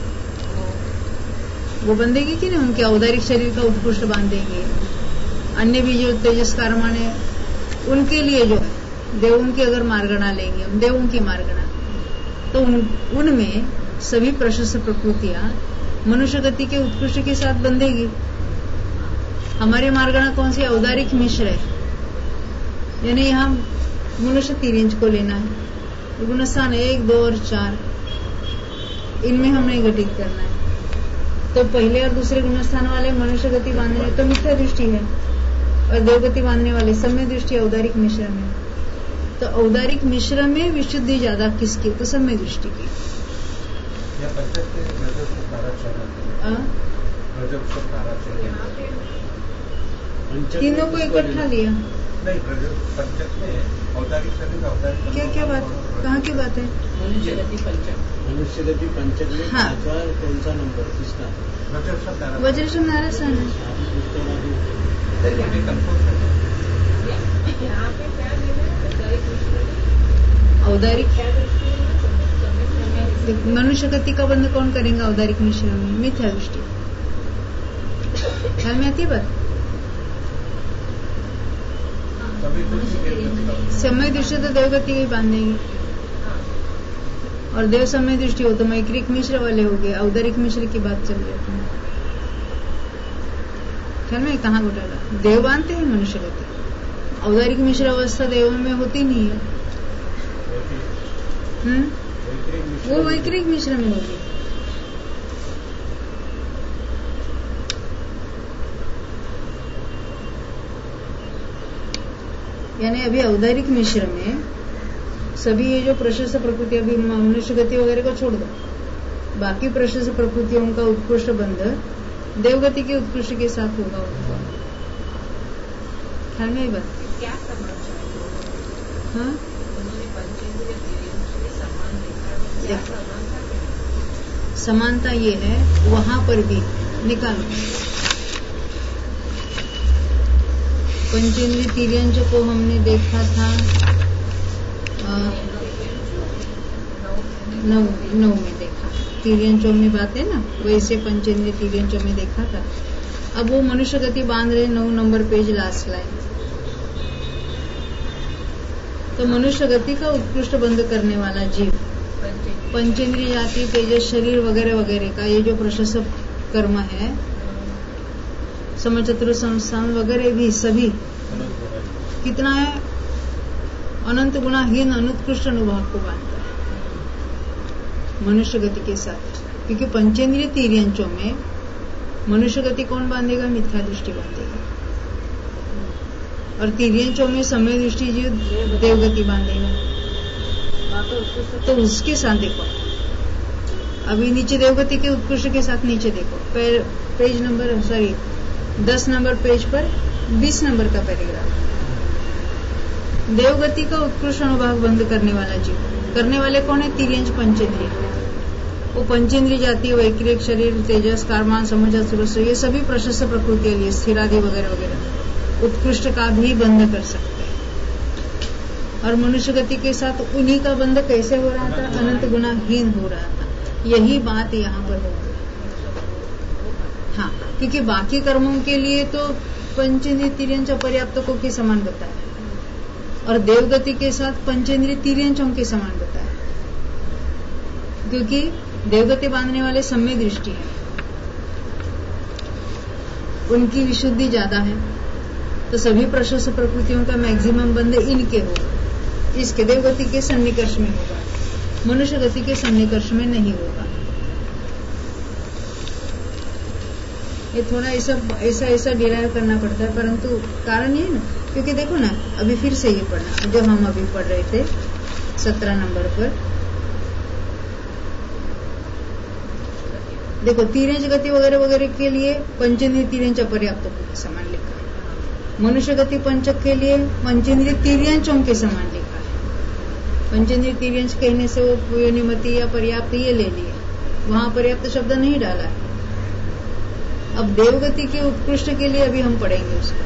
वो बंधेगी कि नहीं? उनके औदारिक शरीर का उत्कृष्ट बांधेगी। अन्य भी जो तेजस कर्माने, उनके लिए जो है देवों की अगर मार्गणा लेंगे हम, देवों की मार्गणा, तो उन, उनमें सभी प्रशस्त प्रकृतियां मनुष्य गति के उत्कृष्ट के साथ बंधेगी। हमारी मार्गणा कौन सी? औदारिक मिश्र है, यानी यहाँ मनुष्य तीरेंच को लेना है। गुणस्थान एक, दो और चार, इनमें हमने घटित करना है। तो पहले और दूसरे गुणस्थान वाले मनुष्य गति बांधने तो मिथ्या दृष्टि है, और देवगति बांधने वाले सम्य दृष्टि औदारिक मिश्र में। तो औदारिक मिश्र में विशुद्धि ज्यादा किसकी? तो सम्य दृष्टि की। तीनों को इकट्ठा लिया। नहीं, पंचक में औदारिक शरीर, औदारिक क्या क्या बात, कहाँ की बात है? मनुष्य गति पंचक, मनुष्य गति पंचक में हाँ, कौन सा नंबर किसका? वज्रशम नारायण है। औदारिक मनुष्य गति का बंध कौन करेगा? औदारिक मिश्र में मिथ्या दृष्टि। ख्याल में आती है बात? समय दृष्टि तो देवगति ही बांधेगी, और देव समय दृष्टि हो तो मैक्रिक मिश्र वाले हो गए। औदारिक मिश्र की बात चल रही है। ख्याल में कहाँ घोटाला? देव बांधते हैं मनुष्य गति, औदारिक मिश्र अवस्था देव में होती नहीं है। हम्म, वो वैक्रिक मिश्र में होगी। यानी अभी औदारिक मिश्र में सभी ये जो प्रशस्त प्रकृति, अभी मनुष्य गति वगैरह को छोड़ दो, बाकी प्रशस्त प्रकृतियों का उत्कृष्ट बंध देवगति के उत्कृष्ट के साथ होगा उनका। ख्याल में ही बात क्या संबंध है? हाँ, उन्होंने पंचेंद्रिय तीर्थ में समान देखा, क्या समान था? समानता ये है, वहां पर भी निकालो पंचेंद्रिय तिर्यंच को हमने देखा था नौ नौ में देखा, तिर्यंचों में बात है ना, वैसे पंचेंद्रिय तिर्यंचों में देखा था। अब वो मनुष्य गति बांध रहे नौ नंबर पेज लास्ट लाइन। तो मनुष्य गति का उत्कृष्ट बंध करने वाला जीव पंचेंद्रिय जाति, तेजस, शरीर वगैरह वगैरह का ये जो प्रशस्त कर्म है, समचतुर संस्थान वगैरह भी सभी कितना है, अनंत गुणाहीन अनुत्कृष्ट अनुभाग को बांधता है मनुष्य गति के साथ। क्योंकि पंचेंद्रिय तिर्यंचों में मनुष्य गति कौन बांधेगा? मिथ्या दृष्टि बांधेगा, और तिर्यंचों में समय दृष्टि जीव देवगति बांधेगा। तो उसके साथ देखो, अभी नीचे देवगति के उत्कृष्ट के साथ नीचे देखो, पे, पेज नंबर सॉरी दस नंबर पेज पर बीस नंबर का पैराग्राफ। देवगति का उत्कृष्ट अनुभाग बंद करने वाला जीव, करने वाले कौन है? तिर्यंच पंचेंद्रिय। वो पंचेंद्रिय जाति, वैक्रिक शरीर, तेजस, कारमान, समझ, सुरस, ये सभी प्रशस्त प्रकृति के लिए स्थिरादि वगैरह वगैरह उत्कृष्ट का भी बंध कर सकते हैं। और मनुष्य गति के साथ उन्हीं का बंध कैसे हो रहा था? अनंत गुणाहीन हो रहा था। यही बात यहाँ पर होगी। हाँ, क्योंकि बाकी कर्मों के लिए तो पंचेंद्रिय तिर्यंच अपर्याप्त को के समान बताया, और देवगति के साथ पंचेंद्रिय तिर्यंचों के समान बताया। क्योंकि देवगति बांधने वाले सम्य दृष्टि है, उनकी विशुद्धि ज्यादा है, तो सभी प्रशस्त प्रकृतियों का मैक्सिमम बंध इनके होगा। इसके देवगति के सन्निकर्ष में होगा, मनुष्य गति के सन्निकर्ष में नहीं होगा। ये थोड़ा ऐसा ऐसा ऐसा डिराइव करना पड़ता है, परंतु कारण ये ना, क्योंकि देखो ना, अभी फिर से ये पढ़ना जो हम अभी पढ़ रहे थे सत्रह नंबर पर। देखो, तिर्यंच गति वगैरह वगैरह के लिए पंचेंद्रिय तिर्यंच अपर्याप्त के समान लिखा है। मनुष्य गति पंचक के लिए पंचेंद्रिय तिर्यंचों के समान लिखा है। पंचेंद्रिय तिर्यंच कहने से वो योनिमति या पर्याप्त ये ले लिए, वहां पर्याप्त शब्द नहीं डाला है। अब देवगति के उत्कृष्ट के लिए अभी हम पढ़ेंगे उसको,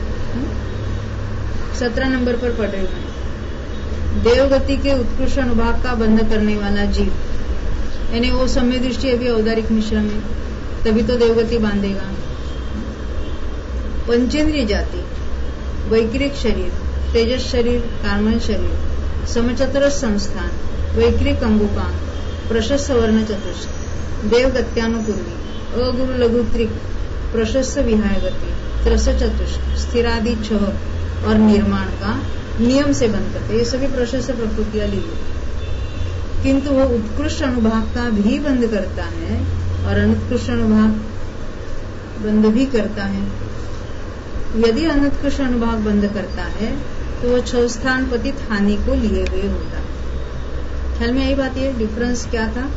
सत्रह नंबर पर पढ़ रहे हैं। देवगति के उत्कृष्ट अनुभाग का बंध करने वाला जीव, यानी वो सम्य दृष्टि अभी औदारिक मिश्र में, तभी तो देवगति बांधेगा। पंचेंद्रिय जाति, वैक्रिक शरीर, तेजस शरीर, कार्मन शरीर, समचतुर संस्थान, वैक्रिक अंगुकांग, प्रशस्त वर्ण चतुष्ट, देवगत्यानुपूर्वी, अगुरु लघुत्रिक, प्रशस्त विहाय गति, त्रस चतुष्ट, स्थिरादि छह और निर्माण का नियम से बंद करते, ये सभी प्रशस्त प्रकृतियां ली। किंतु वो उत्कृष्ट अनुभाग का भी बंद करता है और अनुत्कृष्ट अनुभाग बंद भी करता है। यदि अनुत्कृष्ट अनुभाग बंद करता है तो वो छह स्थान पतित हानि को लिए हुए होता है। ख्याल में आई बात? ये डिफरेंस क्या था?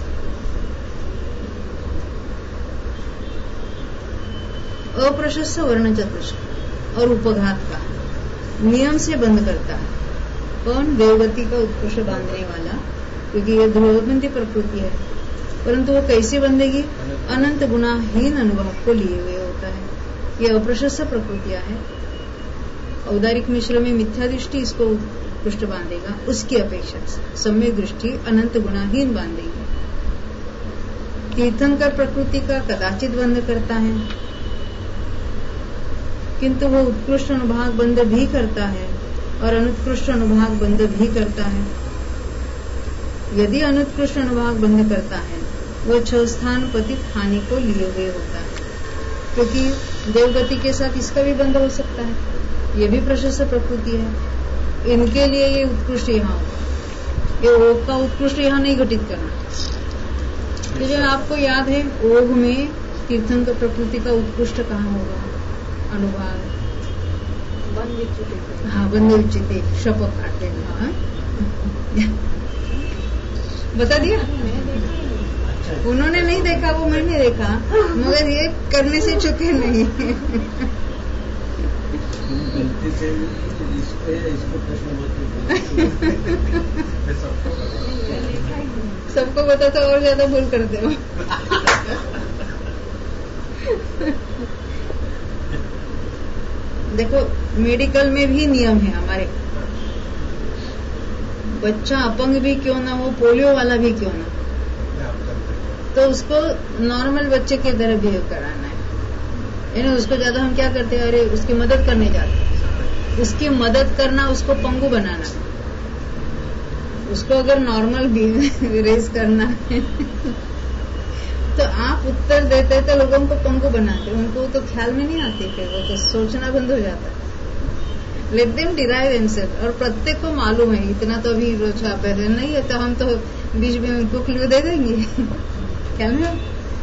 अप्रशस्त वर्ण चतुष्ट और उपघात का नियम से बंद करता है। कौन? देवगति का उत्कृष्ट बांधने वाला, क्योंकि ये ध्रुवबंधी प्रकृति है। परंतु वो कैसे बंधेगी? अनंत गुणाहीन अनुभव को लिए हुए होता है। ये अप्रशस्त प्रकृतियां है। औदारिक मिश्र में मिथ्या दृष्टि इसको उत्कृष्ट बांधेगा, उसकी अपेक्षा सम्यक दृष्टि अनंत गुणाहीन बांधेगी। तीर्थंकर प्रकृति का कदाचित बंध करता है, किंतु वो उत्कृष्ट अनुभाग बंध भी करता है और अनुत्कृष्ट अनुभाग बंध भी करता है। यदि अनुत्कृष्ट अनुभाग बंध करता है वो छह स्थान पतित हानि को लिए हुए होता है, क्योंकि देवगति के साथ इसका भी बंध हो सकता है। ये भी प्रशस्त प्रकृति है, इनके लिए ये उत्कृष्ट यहाँ होगा। ये ओघ का उत्कृष्ट यहाँ नहीं घटित करना। तो जो आपको याद है, ओघ में तीर्थंकर प्रकृति का उत्कृष्ट कहाँ होगा? अनुभाग। बंद विच्युत हाँ बंद उचित शपथ काटते हैं। हाँ? बता दिया उन्होंने नहीं देखा, वो मैंने देखा, मगर ये करने से चुके नहीं। सबको बता तो और ज्यादा भूल करते हो। देखो मेडिकल में भी नियम है हमारे, बच्चा अपंग भी क्यों ना हो, पोलियो वाला भी क्यों ना, तो उसको नॉर्मल बच्चे की तरह बिहेव कराना है। यानी उसको ज्यादा हम क्या करते हैं, अरे उसकी मदद करने जाते हैं, उसकी मदद करना, उसको पंगु बनाना। उसको अगर नॉर्मल रेज करना है तो आप उत्तर देते तो लोगों को पंगु बनाते, उनको तो ख्याल में नहीं आती, फिर वो तो सोचना बंद हो जाता है। Let them derive himself. और प्रत्येक को मालूम है, इतना तो अभी रोचा पहले नहीं है, तो हम तो बीच में उनको क्लू दे देंगे। ख्याल में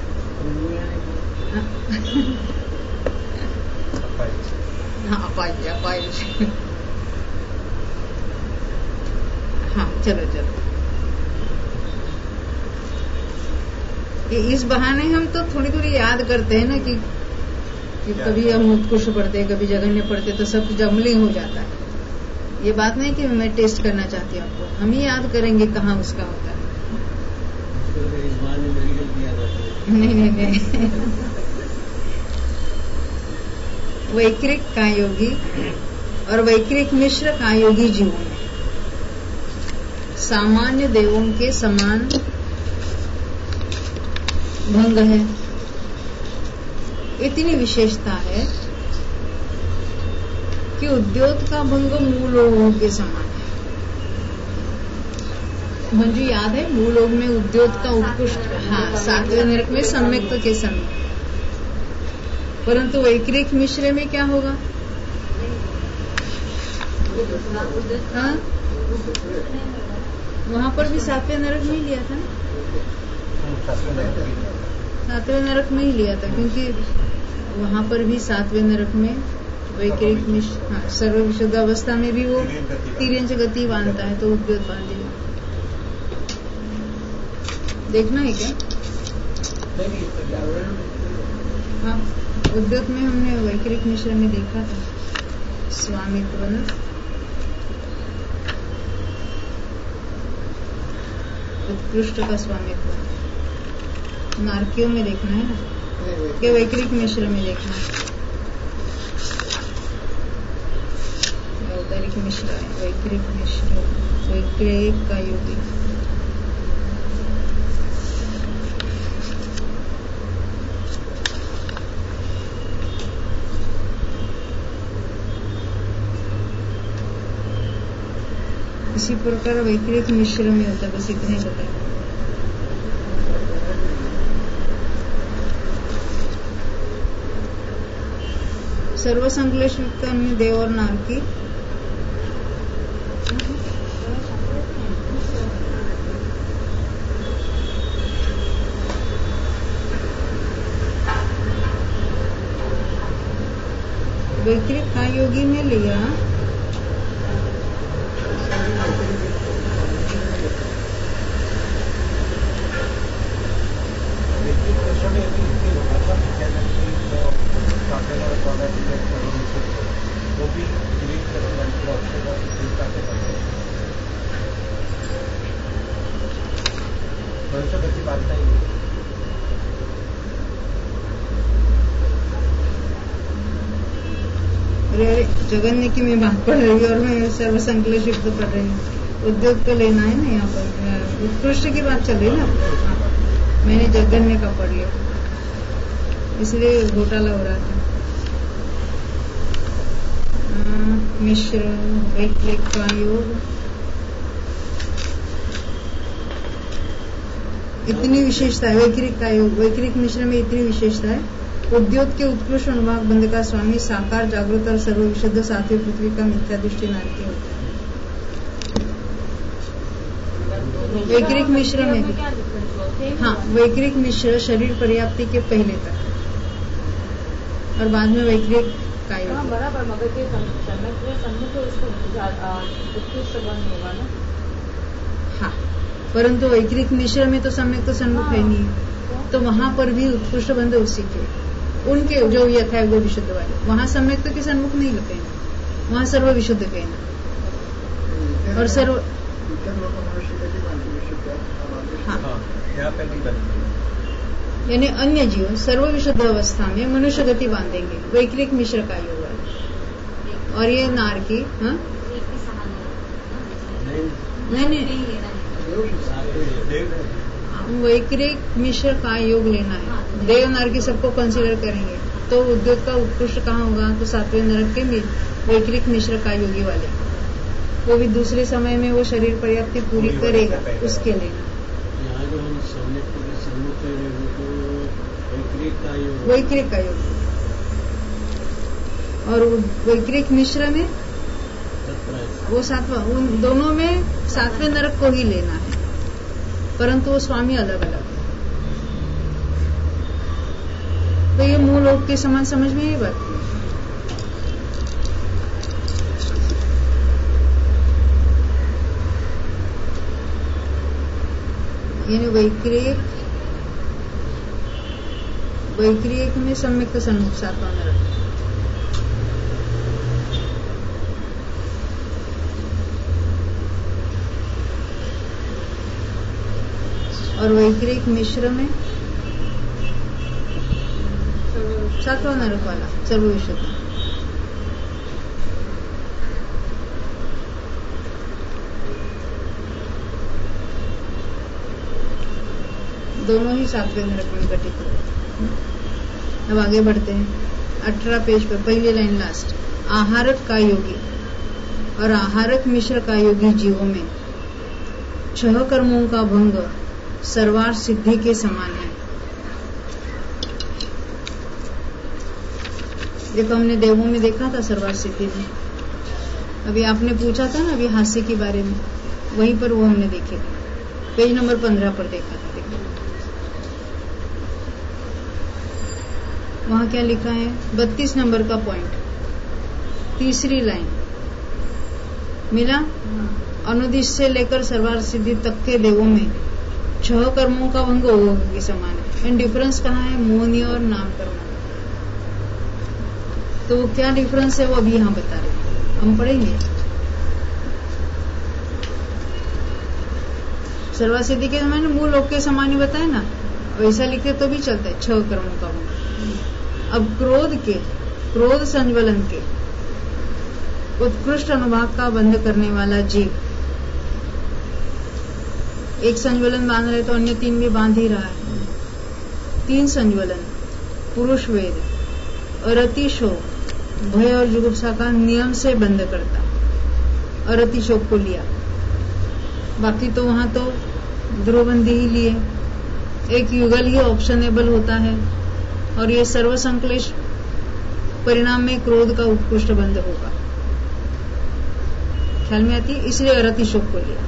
हाँ अपाइज अपाइज। हाँ चलो चलो, इस बहाने हम तो थोड़ी थोड़ी याद करते हैं ना कि, कि कभी हम उत्कृष्ट पढ़ते हैं, कभी जघन्य पढ़ते, तो सब जमलिंग हो जाता है। ये बात नहीं कि मैं टेस्ट करना चाहती हूँ आपको, हम ही याद करेंगे कहाँ उसका होता है। नहीं नहीं नहीं। वैक्रिक का योगी और वैक्रिक मिश्र का योगी जीवों में सामान्य देवों के समान भंग है। इतनी विशेषता है कि उद्योत का भंग मूल लोगों के समान है। मंजू याद है, मूल लोग में उद्योत का उत्कृष्ट, हाँ सातवें नरक में सम्यक्त के समय, परंतु वैक्रिक मिश्र में क्या होगा? हाँ वहां पर भी सातवें नरक में ही लिया था ना, सातवें नरक में ही लिया था, क्योंकि वहां पर भी सातवें नरक में वैक्रिक मिश्र, हाँ सर्व विशुद्ध अवस्था में भी वो तिर्यंच गति बांधता है, तो उद्योत बांधेगा। देखना है क्या? हाँ उद्योत में हमने वैक्रिक मिश्र में देखा था स्वामित्व न, उत्कृष्ट का स्वामित्व। नारकियों में देखना है ना, कि वैक्रिक मिश्र में देखना है। औदारिक मिश्र है, वैक्रिक मिश्र, वैक्रिक का योगी। इसी प्रकार वैक्रिक मिश्र में होता है, बस इतना ही बताया। सर्वसंश्लेष युक्त अन्य देव और नारकी, वैक्रिक का योगी में लिया जगन्य की मैं बात पढ़ रही हूँ और मैं सर्वसंश्लेष युक्त पढ़ रही हूँ। उद्योग तो लेना है ना, यहाँ पर उत्कृष्ट की बात चल रही ना, मैंने जगन्य का पढ़ लिया, इसलिए घोटाला हो रहा था। मिश्र वैक्रिक का योग, इतनी विशेषता है वैक्रिक का योग, वैक्रिक मिश्र में इतनी विशेषता है। उद्योग के उत्कृष्ट अनुभाग बंद का स्वामी साकार जागृत और सर्व विशुद्ध सात्विक पृथ्वी का मिथ्या दृष्टि नारकी होता है। वैक्रिक मिश्र में भी, हाँ वैक्रिक मिश्र शरीर पर्याप्ति के पहले तक, और बाद में वैक्रिक का हाँ योग। बराबर, मगर के सम्यक जो सम्मुख है उसको उत्कृष्ट बंध होगा ना। हाँ, परंतु वैक्रिक मिश्र में तो सम्यक तो सन्मुख है नहीं, तो वहां पर भी उत्कृष्ट बंध उसी के, उनके जो यथा वो विशुद्ध वाले, वहां सम्यक तो के सन्मुख नहीं होते हैं, वहां सर्व विशुद्ध कहना और सर्व। हाँ, यहाँ पे नहीं बनेगी, यानी अन्य जीव सर्व विशुद्ध अवस्था में मनुष्य गति बांधेंगे, वैक्रिक मिश्र का योग है। और ये नार की, हाँ नहीं नहीं वैक्रिक मिश्र का योग लेना है। देव नार की सबको कंसीडर करेंगे तो उद्योग का उत्कृष्ट कहाँ होगा, तो सातवें नरक के वैक्रिक मिश्र का योगी वाले, वो भी दूसरे समय में वो शरीर पर्याप्ति पूरी करेगा, उसके लिए वैक्रिक का योग। और वैक्रिक मिश्र में वो सातवां, उन दोनों में सातवें नरक को ही लेना है, परंतु वो स्वामी अलग अलग है। तो ये मूल लोक के समान समझ में ये बात है। यानी वैक्रिक वैक्रिक में सम्यक सन्मुख सातवां नरक, और वैक्रिक मिश्र में सातवां नरक वाला सर्व विशुद्ध। दोनों ही सातवें नरक में घटित हो। अब आगे बढ़ते हैं अठारह पेज पर, पहली लाइन लास्ट। आहारक का योगी और आहारक मिश्र का योगी जीवों में छह कर्मों का भंग सर्वार्थ सिद्धि के समान है। देखो हमने देवों में देखा था सर्वार्थ सिद्धि में, अभी आपने पूछा था ना अभी हास्य के बारे में, वहीं पर वो हमने देखे थे, पेज नंबर पंद्रह पर देखा था। देखो वहां क्या लिखा है, बत्तीस नंबर का पॉइंट, तीसरी लाइन मिला। अनुदिश से लेकर सर्वार्थ सिद्धि तक के देवों में छह कर्मों का भंग होगी समान है। एंड डिफरेंस कहाँ है, मोहनी और नाम कर्म। तो वो क्या डिफरेंस है वो अभी यहाँ बता रहे हैं, हम पढ़ेंगे। सर्वार्थ सिद्धि के मैंने मूल लोक के समान ही बताया ना, वैसा लिखे तो भी चलता है, छह कर्मों का भंग। अब क्रोध के, क्रोध संज्वलन के उत्कृष्ट अनुभाग का बंध करने वाला जीव, एक संज्वलन बांध रहे तो अन्य तीन भी बांध ही रहा है। तीन संज्वलन, पुरुष वेद, अरति शोक, भय और जुगुप्सा का नियम से बंद करता। अरति शोक को लिया, बाकी तो वहां तो ध्रुवबंदी ही लिए। एक युगल ही ऑप्शनेबल होता है और ये सर्व संक्लेश परिणाम में क्रोध का उत्कृष्ट बंध होगा। ख्याल में आती है, इसलिए अरति शोक को लिया।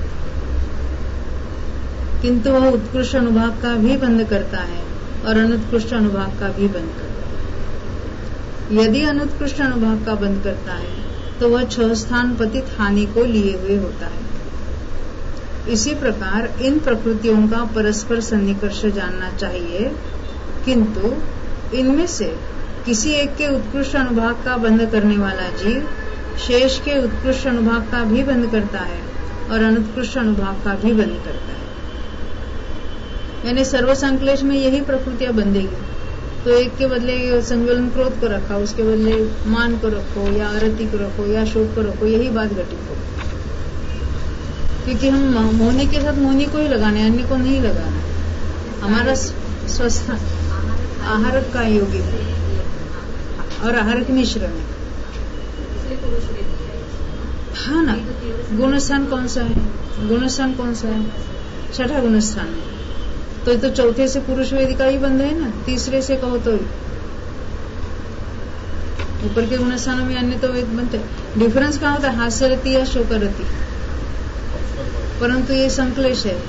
किंतु वह उत्कृष्ट अनुभाग का भी बंध करता है और अनुत्कृष्ट अनुभाग का भी बंध करता है। यदि अनुत्कृष्ट अनुभाग का बंध करता है तो वह छह स्थान पतित हानि को लिए हुए होता है। इसी प्रकार इन प्रकृतियों का परस्पर सन्निकर्ष जानना चाहिए, किंतु इनमें से किसी एक के उत्कृष्ट अनुभाग का बंध करने वाला जीव शेष के उत्कृष्ट अनुभाग का भी बंध करता है और अनुत्कृष्ट अनुभाग का भी बंध करता है। यानी सर्व संक्लेश में यही प्रकृतियां बंधेगी। तो एक के बदले संज्वलन क्रोध को रखा, उसके बदले मान को रखो या आरती को रखो या शोक को रखो, यही बात घटित हो। क्योंकि हम मोहनी के साथ मोहनी को ही लगाना है, अन्य को नहीं लगाना। हमारा स्वस्थ आहारक का योगी और आहारक मिश्र में, हाँ ना, गुणस्थान कौन सा है, गुणस्थान कौन सा है, छठा गुणस्थान है। तो ये तो चौथे से पुरुष वेद का ही बंध है ना, तीसरे से कहो तो ऊपर के गुणस्थानों में अन्य तो वेद बनते। डिफरेंस कहाँ होता है, हास्यरति या शोकरति, परंतु ये संक्लेश है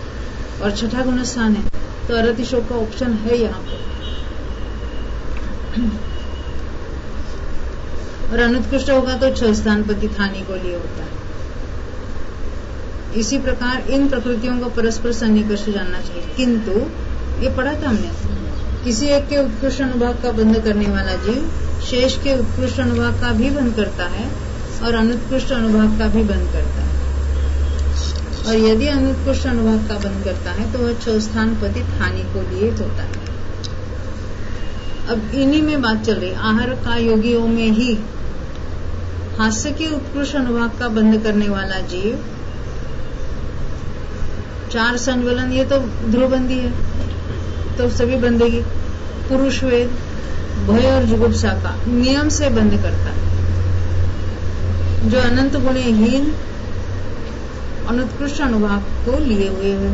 और छठा गुणस्थान है, तो अरति शोक का ऑप्शन है यहाँ पर। और अनुत्कृष्ट होगा तो छह स्थान पतित हानि को लिए होता है। इसी प्रकार इन प्रकृतियों को परस्पर सन्निकर्ष जानना चाहिए। किंतु ये पढ़ा था हमने, किसी एक के उत्कृष्ट अनुभाग का बंध करने वाला जीव शेष के उत्कृष्ट अनुभाग का भी बंध करता है और अनुत्कृष्ट अनुभाग का भी बंध करता है। और यदि अनुत्कृष्ट अनुभाग का बंध करता है तो वह छह स्थान पतित हानि को लिए होता है। अब इन्हीं में बात चल रही, आहार का योगियों में ही हास्य के उत्कृष्ट अनुभाग का बंध करने वाला जीव चार संवलन, ये तो ध्रुवबंदी है तो सभी बंधेगी। पुरुष वेद, भय और जुगुप्सा का नियम से बंध करता है। जो अनंत गुणहीन अनुत्कृष्ट अनुभाग को लिए हुए है,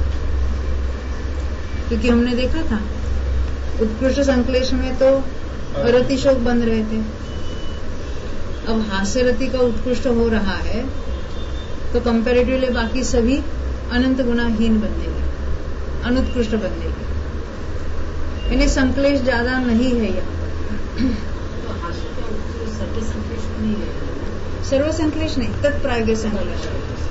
क्योंकि हमने देखा था उत्कृष्ट संश्लेष में तो रति शोक बंध रहे थे। अब हास्य रति का उत्कृष्ट हो रहा है तो कंपैरेटिवली बाकी सभी अनंत गुणाहीन बनेंगे, अनुत्कृष्ट बनेंगे। यानी संश्लेष ज्यादा नहीं है यहाँ पर। तो हास्य का उत्कृष्ट सर्व संश्लेष नहीं है, सर्व संश्लेष नहीं, तत्प्राज्ञ संश्लेष।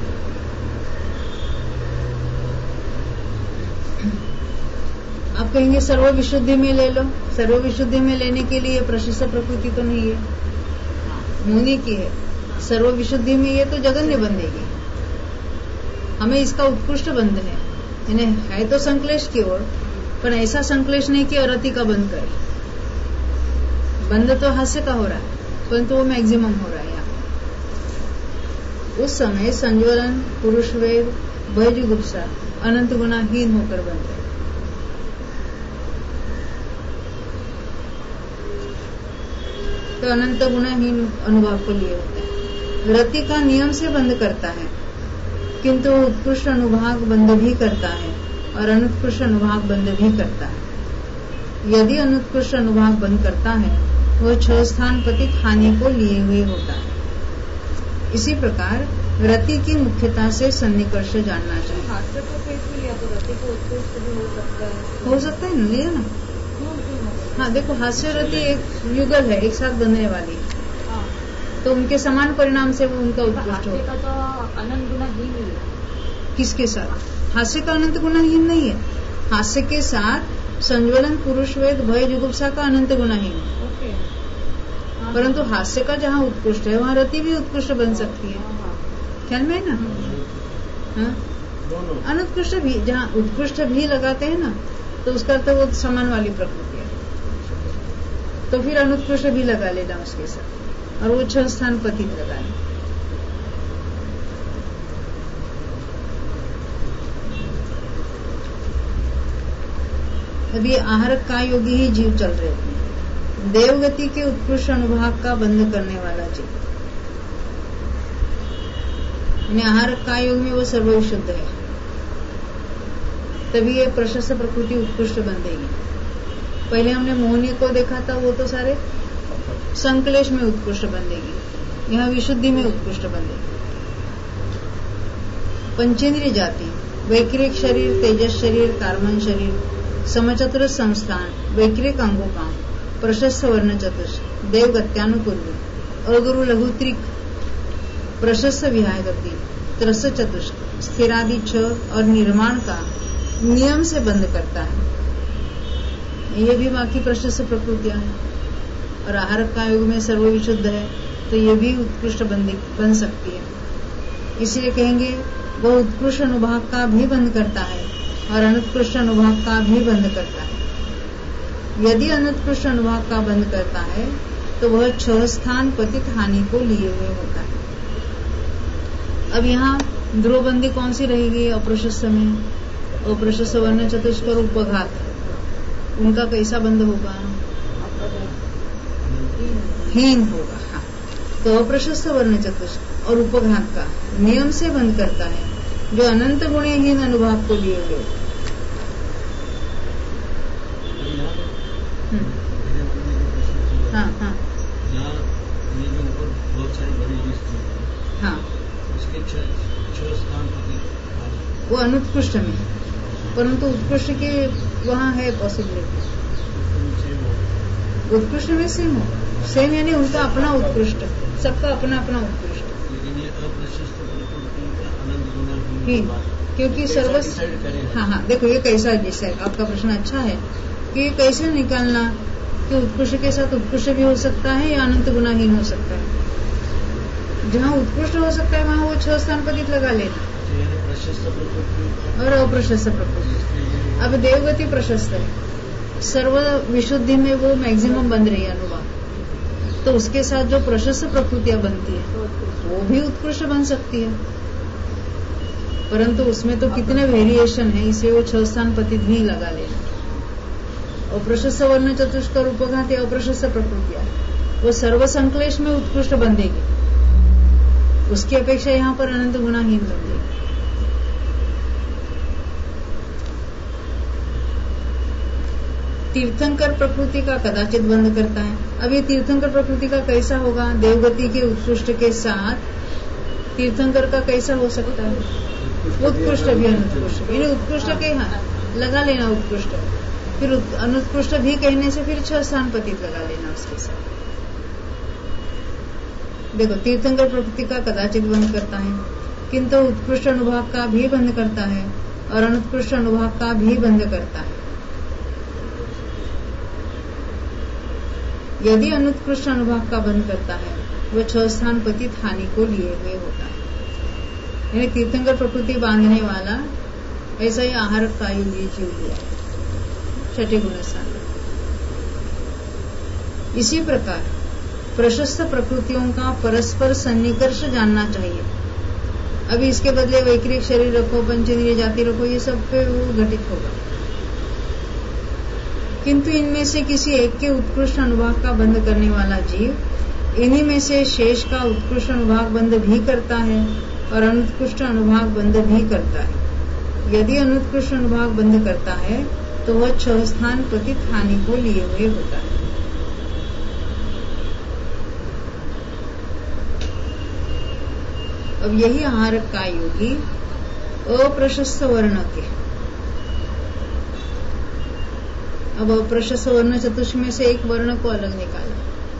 आप कहेंगे सर्व विशुद्धि में ले लो, सर्व विशुद्धि में लेने के लिए प्रशस्त प्रकृति तो नहीं है, मुनि की है। सर्व विशुद्धि में ये तो जगन्य बंधेगी, हमें इसका उत्कृष्ट बंध है, यानी है तो संश्लेष की ओर, पर ऐसा संश्लेष नहीं कि अरति का बंध करे। बंध तो हास्य का हो रहा है परंतु वो मैक्सिमम हो रहा है यहाँ। उस समय संज्वलन, पुरुष वेग, भय जुगुप्सा अनंत गुणाहीन होकर बन रहे। तो अनंत गुणहीन अनुभव को लिए होते हैं। रति का नियम से बंध करता है किंतु उत्कृष्ट अनुभाग बंध भी करता है और अनुत्कृष्ट अनुभाग बंध भी करता है। यदि अनुत्कृष्ट अनुभाग बंध करता है वह छह स्थान पतित हानि को लिए हुए होता है। इसी प्रकार रति की मुख्यता से सन्निकर्ष जानना चाहिए। हास्य को कैसे लिया तो रति को उत्कृष्ट भी हो सकता है, हो सकता है ना, लिया ना। हाँ देखो, हास्य रति एक युगल है, एक साथ बनने वाली, तो उनके समान परिणाम से वो उनका उत्कृष्ट होगा। तो अनंत गुणाहीन ही है। किसके साथ? हास्य का अनंत गुणाहीन नहीं है। हास्य के साथ संज्वलन, पुरुष वेद, भय जुगुप्सा का अनंत गुणाहीन है। परंतु हास्य का जहाँ उत्कृष्ट है वहाँ रति भी उत्कृष्ट बन सकती है। ख्याल में है ना? हाँ? अनुत्कृष्ट भी, जहाँ उत्कृष्ट भी लगाते हैं ना तो उसका तो वो समान वाली प्रकृति है, तो फिर अनुत्कृष्ट भी लगा लेना उसके साथ और वो छह स्थान पतित लगाए। अब ये आहार का योगी ही जीव चल रहे थे। देवगति के उत्कृष्ट अनुभाग का बंध करने वाला जीव, आहार का योग में वो सर्वविशुद्ध है, तभी ये प्रशस्त प्रकृति उत्कृष्ट बंधेगी। पहले हमने मोहनी को देखा था, वो तो सारे संकलेश में उत्कृष्ट बंधेगी, यहाँ विशुद्धि में उत्कृष्ट बंधेगी। पंचेंद्रिय जाति, वैक्रिक शरीर, तेजस शरीर, कार्मन शरीर, समचतुर संस्थान, वैक्रिक अंगोकाम, प्रशस्त वर्ण चतुष्ट, देवगत्यानुकूल, अगुरु लघुत्रिक, प्रशस्त विहाय गति, त्रस चतुष्ट, स्थिरादि छह और निर्माण का नियम से बंध करता है। ये भी बाकी प्रशस्त प्रकृतियां हैं और आहार का योग में सर्वविशुद्ध है, तो ये भी उत्कृष्ट बन सकती है। इसलिए कहेंगे वह उत्कृष्ट अनुभाग का भी बंध करता है और अनुत्कृष्ट अनुभाग का भी बंध करता है। यदि अनुत्कृष्ट अनुभाग का बंध करता है तो वह छह स्थान पतित हानि को लिए हुए होता है। अब यहाँ ध्रुवबंदी कौन सी रहेगी? अप्रशस्त में अप्रशस्त वर्ण चतुष्क और उपघात, उनका कैसा बंध होगा? हीन होगा। हाँ, तो अप्रशस्त वर्ण चतुष्क और उपघात का नियम से बंध करता है, जो अनंत गुणहीन अनुभाग को लिए हुए। हाँ हाँ हाँ, वो अनुत्कृष्ट में, परंतु उत्कृष्ट के वहाँ है पॉसिबिलिटी। उत्कृष्ट में सेम हो, सेम यानी उनका अपना उत्कृष्ट, सबका अपना अपना उत्कृष्ट। लेकिन ये अप्रशस्त प्रकृति का अनंत गुना ही क्योंकि सर्व हाँ हाँ देखो ये कैसा डिसाइड, आपका प्रश्न अच्छा है कि ये कैसे निकालना कि उत्कृष्ट के साथ उत्कृष्ट भी हो सकता है या अनंत गुनाहीन हो सकता है। जहाँ उत्कृष्ट हो सकता है वहाँ वो छह स्थान पतित लगा लेना प्रशस्त प्रकृति और अप्रशस्त प्रकृति। अब देवगति प्रशस्त है, सर्व विशुद्धि में वो मैक्सिमम बन रही है अनुवाद, तो उसके साथ जो प्रशस्त प्रकृतियां बनती है वो भी उत्कृष्ट बन सकती है, परंतु उसमें तो कितने वेरिएशन है, इसलिए वो छह स्थान पतित भी लगा लेना। अप्रशस्त वर्ण चतुष्कर उपघात या अप्रशस्त प्रकृतियां वो सर्व संक्लेश में उत्कृष्ट बन देगी, उसकी अपेक्षा यहाँ पर अनंत गुणाहीन बन देगी। तीर्थंकर प्रकृति का कदाचित बंद करता है। अब ये तीर्थंकर प्रकृति का कैसा होगा, देवगति के उत्कृष्ट के साथ तीर्थंकर का कैसा हो सकता है, उत्कृष्ट भी अनुत्कृष्ट, यानी उत्कृष्ट के हाँ लगा लेना उत्कृष्ट, फिर अनुत्कृष्ट भी कहने से फिर छह स्थान पतित लगा लेना उसके साथ। देखो तीर्थंकर प्रकृति का कदाचित बंद करता है, किंतु उत्कृष्ट अनुभाग का भी बंद करता है और अनुत्कृष्ट अनुभाग का भी बंद करता है। यदि अनुत्कृष्ट अनुभाग का बंद करता है वह छह स्थान पतित हानि को लिए हुए होता है, यानी तीर्थंकर प्रकृति बांधने वाला ऐसा ही आहार का लिए जीव लिया छठे गुण स्थान। इसी प्रकार प्रशस्त प्रकृतियों का परस्पर सन्निकर्ष जानना चाहिए। अभी इसके बदले वैक्रिक शरीर रखो, पंचेंद्रिय जाति रखो, ये सब पे वो घटित होगा, किंतु इनमें से किसी एक के उत्कृष्ट अनुभाग का बंद करने वाला जीव इन्हीं में से शेष का उत्कृष्ट अनुभाग बंद भी करता है और अनुत्कृष्ट अनुभाग बंद भी करता है। यदि अनुत्कृष्ट अनुभाग बंद करता है तो वह छह स्थान पतित हानि को लिए हुए होता है। अब यही आहारक का योगी अप्रशस्त वर्ण के, अब अप्रशस्त वर्ण चतुष्क में से एक वर्ण को अलग निकाला,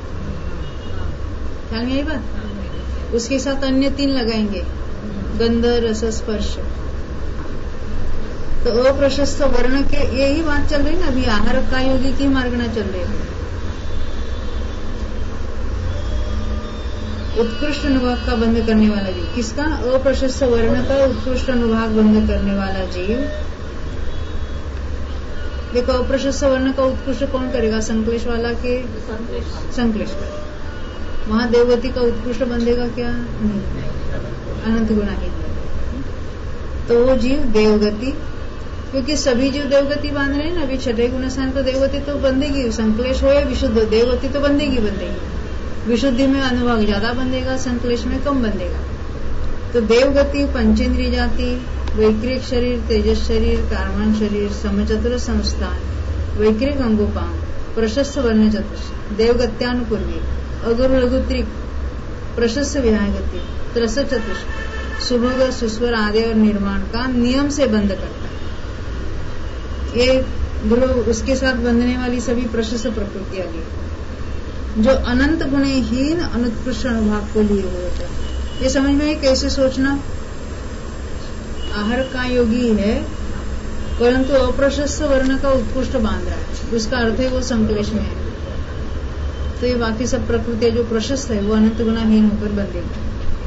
ख्याल में आई बात, उसके साथ अन्य तीन लगाएंगे, गंध रस स्पर्श। तो अप्रशस्त वर्ण के यही बात चल रही ना, अभी आहारक का योगी की मार्गना चल रही है। उत्कृष्ट अनुभाग का बंद करने वाला जीव, किसका, अप्रशस्त वर्ण का उत्कृष्ट अनुभाग बंद करने वाला जीव। देखो अप्रशस्त वर्ण का उत्कृष्ट कौन करेगा, संक्लेश वाला के संक्लेश का, वहां देवगति का उत्कृष्ट बंधेगा क्या, नहीं, अनंत गुणाहीन। तो वो जीव देवगति, क्योंकि सभी जीव देवगति बांध रहे हैं ना, अभी छठे गुण स्थान तो देवगति तो बंधेगी, संक्लेश हो या विशुद्ध, देवगति तो बंधेगी बंधेगी। विशुद्धि में अनुभाग ज्यादा बंधेगा, संक्लेश में कम बंधेगा। तो देवगति, पंचेंद्रिय जाति, वैक्रिक शरीर, तेजस शरीर, कार्मण शरीर, समचतुर संस्थान, वैक्रिक अंगोपांग, प्रशस्त वर्ण चतुष्क, देवगत्यानुपूर्वी, अगुरु लघुत्रिक, प्रशस्त विहायगति, त्रस चतुष्क, सुभग सुस्वर आदि और निर्माण का नियम से बंद करता है। ये गुरु उसके साथ बंधने वाली सभी प्रशस्त प्रकृति आदि जो अनंत गुणहीन अनुत्कृष्ट अनुभाग को लिए हुए होते हैं। ये समझ में कैसे सोचना, आहार का योगी है परंतु अप्रशस्त वर्ण का उत्कृष्ट बांध रहा है, उसका अर्थ है वो संक्लेश में है। तो ये बाकी सब प्रकृतियां जो प्रशस्त है वो अनंत गुणाहीन होकर बंधेगी।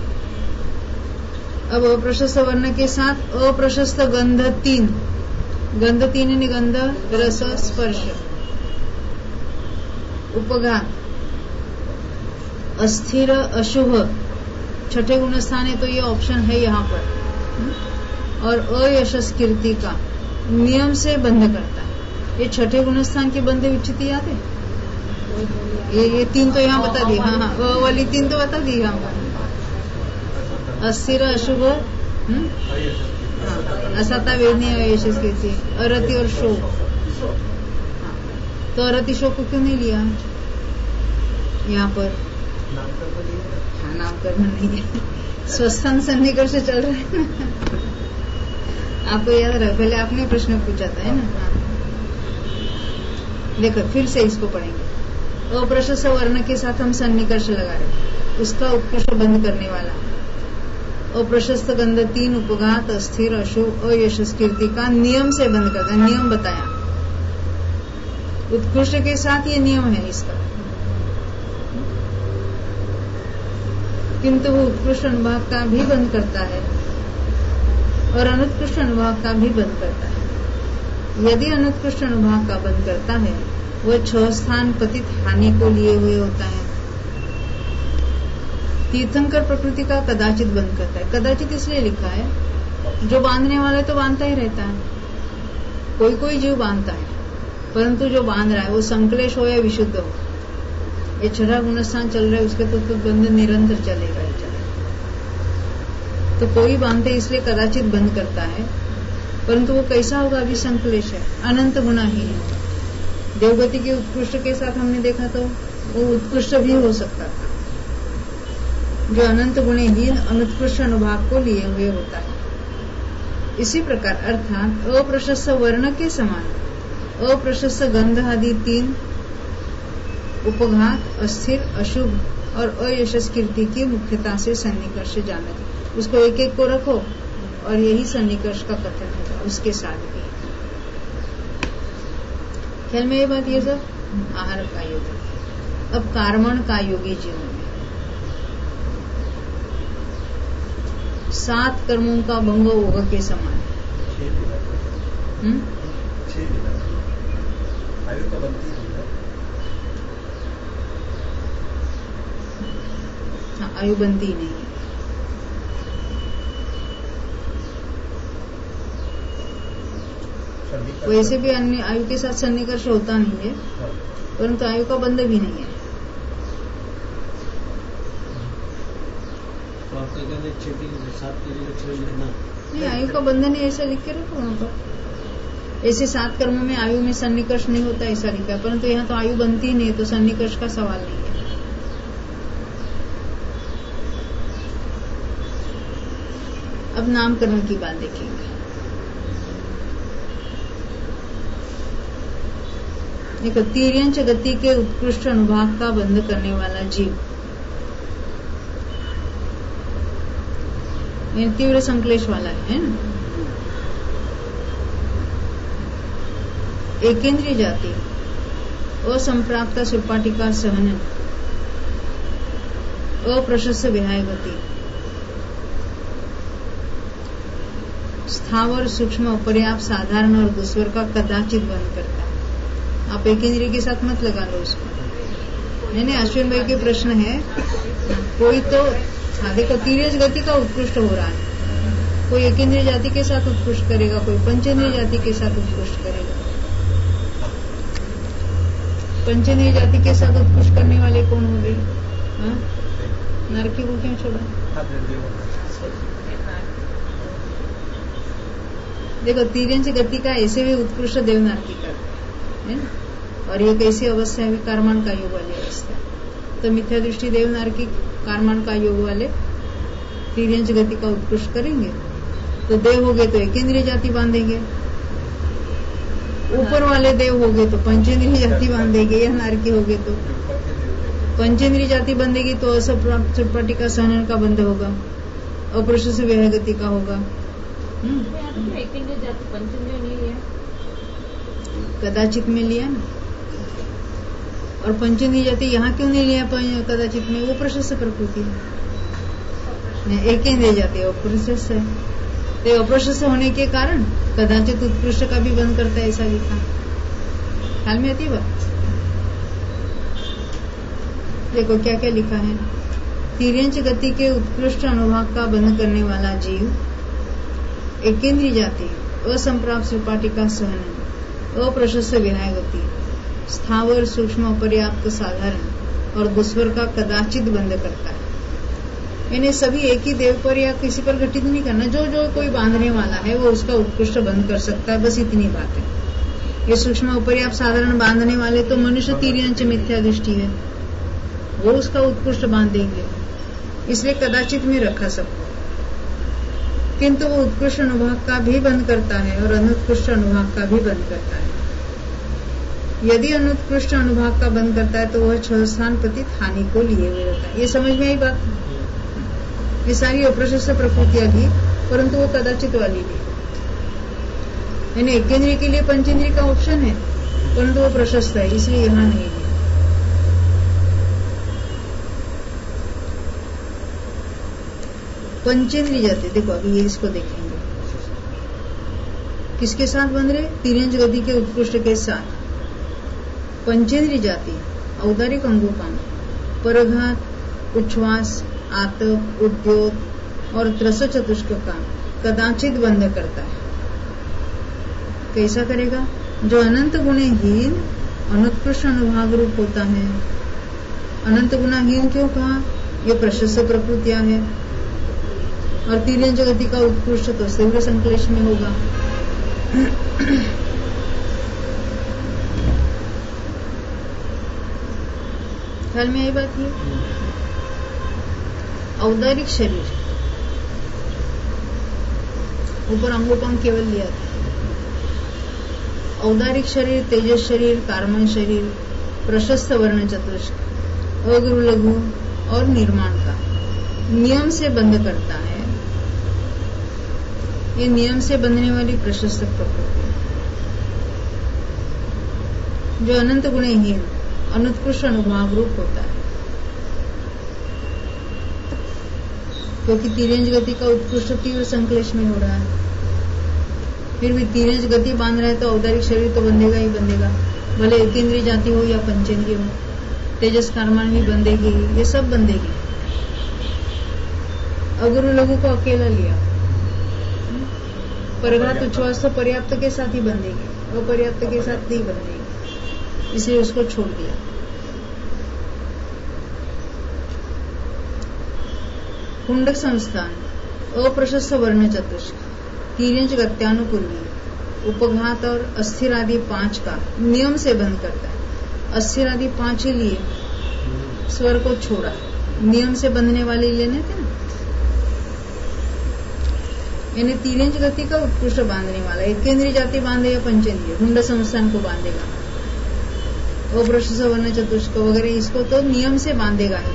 अब अप्रशस्त वर्ण के साथ अप्रशस्त गंध तीन, गंध तीन निगंध रस स्पर्श उपघात अस्थिर अशुभ, छठे गुण स्थान है तो ये ऑप्शन है यहाँ पर, और अयशस कीर्ति का नियम से बंध करता है। ये छठे गुण स्थान की बंध विच्छिति याद है, ये ये तीन तो यहाँ बता दी, हाँ हाँ अ वाली तीन तो बता दी यहाँ पर, अस्थिर अशुभ, असता वेदनी अयशस कीर्ति, अरति और शोक। तो अरति शोक को क्यों नहीं लिया यहाँ पर, हाँ नामकरण नहीं है, स्वस्थान सन्निकर्ष से चल रहा है ना। आपको याद रहा, पहले आपने प्रश्न पूछा था है ना। हाँ। देखो फिर से इसको पढ़ेंगे। अप्रशस्त वर्ण के साथ हम सन्निकर्ष लगा रहे, उसका उत्कृष्ट बंद करने वाला। अप्रशस्त गंध तीन उपघात, अस्थिर, अशुभ, अयशस, कीर्ति का नियम से बंद करता है। नियम बताया, उत्कृष्ट के साथ ये नियम है इसका, किंतु वो उत्कृष्ट अनुभाग का भी बंद करता है और अनुत्कृष्ट अनुभाग का भी बंद करता है। यदि अनुत्कृष्ट अनुभाग का बंद करता है, वह छह स्थान पतित हानि को लिए हुए होता है। तीर्थंकर प्रकृति का कदाचित बंद करता है। कदाचित इसलिए लिखा है, जो बांधने वाला तो बांधता ही रहता है, कोई कोई जीव बांधता है, परंतु जो बांध रहा है वो संकलेश हो या विशुद्ध हो, ये छठा गुणस्थान चल रहा है, उसके तो, तो बंध निरंतर चलेगा ही चलेगा। तो कोई बांधते इसलिए कदाचित बंद करता है, परंतु वो कैसा होगा, अभी संकलेश है, अनंत गुणा ही है। देवगति के उत्कृष्ट के साथ हमने देखा तो वो उत्कृष्ट भी हो सकता था, जो अनंत गुणहीन अनुत्कृष्ट अनुभाग को लिए हुए होता है। इसी प्रकार अर्थात अप्रशस्त वर्ण के समान अप्रशस्त गंध आदि तीन उपघात, अस्थिर, अशुभ और अयशस कीर्ति की मुख्यता से सन्निकर्ष जाना चाहिए। उसको एक एक को रखो और यही सन्निकर्ष का कथन होगा, उसके साथ भी। ख्याल में ये बात, ये सब आहार का योग। अब कार्मण का योगी जीवन में सात कर्मों का भंग होगा के समान। हम्म आयु तो बनती है। हाँ, आयु बनती ही नहीं है। वैसे भी अन्य आयु के साथ सन्निकर्ष होता नहीं है, परंतु आयु का बंध भी नहीं है। तो आप कहते हैं छठी सात के लिए छह लिखना नहीं, आयु का बंधन है ऐसा लिख के रखो वहां पर। ऐसे सात कर्मों में आयु में सन्निकर्ष नहीं होता ऐसा लिखा है, परंतु यहाँ तो आयु बनती ही नहीं है, तो सन्निकर्ष का सवाल नहीं है। अब नामकरण की बात देखेंगे। देखो, तीर्यंच गति के उत्कृष्ट अनुभाग का बंध करने वाला जीव, तीव्र संकलेश वाला है ना। एकेंद्रीय जाति, असंप्राप्त सुरपाटिका सहन, अप्रशस्त विहाय गति, स्थावर सूक्ष्म अपर्याप्त साधारण और दुस्वर का कदाचित बंद करता है। आप एक इंद्रिय के साथ मत लगा लो उसको। नहीं नहीं, अश्विन भाई के प्रश्न है, कोई तो हाँ देखो, तीर्यज गति का उत्कृष्ट हो रहा है, कोई एक इंद्रिय जाति के साथ उत्कृष्ट करेगा, कोई पंचेंद्रिय जाति के साथ उत्कृष्ट करेगा। पंचेंद्रिय जाति के साथ उत्कृष्ट करने वाले कौन हो गए? नारकी को क्यों छोड़ा? देखो, तीर्यंच गति का ऐसे भी उत्कृष्ट देवनारकी करते हैं, और ये कैसी अवस्था है? कर्मण का योग वाली अवस्था। तो मिथ्या दृष्टि देवनारकी कर्मण का योग वाले तीर्यंच गति का उत्कृष्ट करेंगे, तो देव हो गए तो एक इंद्रिय जाति बांधेंगे, ऊपर वाले देव हो गए तो पंचेंद्रिय जाति बांधेंगे, या नारकी हो गए तो पंचेंद्रिय जाति बंधेगी तो असंप्राप्त सुरपाटी का सहन का बंध होगा, अप्रशस्त विहाय गति का होगा। एक इंद्रिय जाति पंचेंद्रिय नहीं है, कदाचित में लिया ना। और पंचेंद्रिय जाति यहाँ क्यों नहीं लिया कदाचित में? वो प्रशस्त प्रकृति है, एक इंद्रिय जाति अप्रशस्त है, तो अप्रशस्त होने के कारण कदाचित उत्कृष्ट का भी बंद करता है, ऐसा लिखा। ख्याल में आती बात? देखो क्या क्या लिखा है। तीर्यंच गति के उत्कृष्ट अनुभाग का बंध करने वाला जीव, एक इंद्रिय जाति, असंप्राप्त सुरपाटी का सहन, अप्रशस्त विहाय गति, स्थावर सूक्ष्म अपर्याप्त साधारण और दुस्वर का कदाचित बंद करता है। इन्हें सभी एक ही देव पर या किसी पर घटित नहीं करना, जो जो कोई बांधने वाला है वो उसका उत्कृष्ट बंद कर सकता है, बस इतनी बात है। ये सूक्ष्म अपर्याप्त साधारण बांधने वाले तो मनुष्य तीर्यंच मिथ्या दृष्टि है, वो उसका उत्कृष्ट बांध देंगे, इसलिए कदाचित में रखा सबको। किंतु वो उत्कृष्ट अनुभाग का भी बंद करता है और अनुत्कृष्ट अनुभाग का भी बंद करता है। यदि अनुत्कृष्ट अनुभाग का बंध करता है तो वह छह स्थान प्रति हानि को लिए हुए रहता है। ये समझ में आई बात। ये सारी अप्रशस्त प्रकृतियां भी, परंतु वो कदाचित वाली भी, यानी एक इंद्रिय के लिए पंचेंद्रिय का ऑप्शन है, परंतु वो प्रशस्त है, इसलिए यहां नहीं है। पंचेंद्रिय जाति, देखो अभी ये इसको देखेंगे किसके साथ बंध रहे, तिर्यंच गति के उत्कृष्ट के साथ। पंचेंद्रिय जाति औदारिक अंगोपांग, परघात, उच्छ्वास, आतप, उद्योत और त्रस चतुष्क का कदाचित बंध करता है। कैसा करेगा? जो अनंत गुणहीन अनुत्कृष्ट अनुभाग रूप होता है। अनंत गुणाहीन क्यों कहा? ये प्रशस्त प्रकृतियां है, और तिर्यंच गति का उत्कृष्ट तो तीव्र संक्लेश में होगा। ख्याल में आई बात? ये औदारिक शरीर, ऊपर अंगोपांग केवल लिया था। औदारिक शरीर, तेजस शरीर, कार्मन शरीर, प्रशस्त वर्ण चतुष्क, अगुरु लघु और निर्माण का नियम से बंध करता है। ये नियम से बंधने वाली प्रशस्त प्रकृति, जो अनंत गुणहीन अनुत्कृष्ट अनुभाग रूप होता है। क्योंकि तिर्यंच गति का उत्कृष्ट तीव्र संक्लेश में हो रहा है, फिर भी तिर्यंच गति बांध रहा है तो औदारिक शरीर तो बंधेगा ही बंधेगा, भले एक इंद्रिय जाति हो या पंचेंद्रिय हो। तेजस कार्मान भी बंधेगी, ये सब बंधेगी। अगुरु लघु को अकेला लिया, परघात उच्छ्वास तो पर्याप्त के साथ ही बंधेगी, अपर्याप्त के साथ नहीं बंधेगी, इसलिए उसको छोड़ दिया। कुंडक संस्थान, अप्रशस्त वर्ण चतुष्क, तिर्यंच गत्यानुपूर्वी, उपघात और अस्थिर आदि पांच का नियम से बंद करता है। अस्थिर आदि पांच ही लिए, स्वर को छोड़ा, नियम से बंधने वाले लेने थे ना, यानी तिर्यंच गति का उत्कृष्ट बांधने वाला। एक केंद्रीय जाति बांधे या पंचेंद्रिय, कुंड संस्थान को बांधेगा, अप्रशस्त वर्ण चतुष्क वगैरह इसको तो नियम से बांधेगा ही,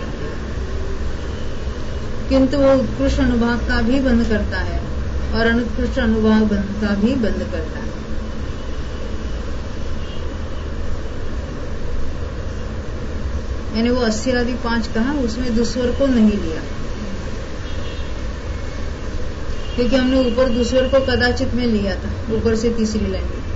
किंतु वो उत्कृष्ट अनुभाग का भी बंद करता है और अनुत्कृष्ट अनुभाग बंध का भी बंद करता है। यानी वो अस्थिर आदि पांच कहा, उसमें दुस्वर को नहीं लिया, क्योंकि हमने ऊपर दुस्वर को कदाचित में लिया था, ऊपर से तीसरी लाइन में।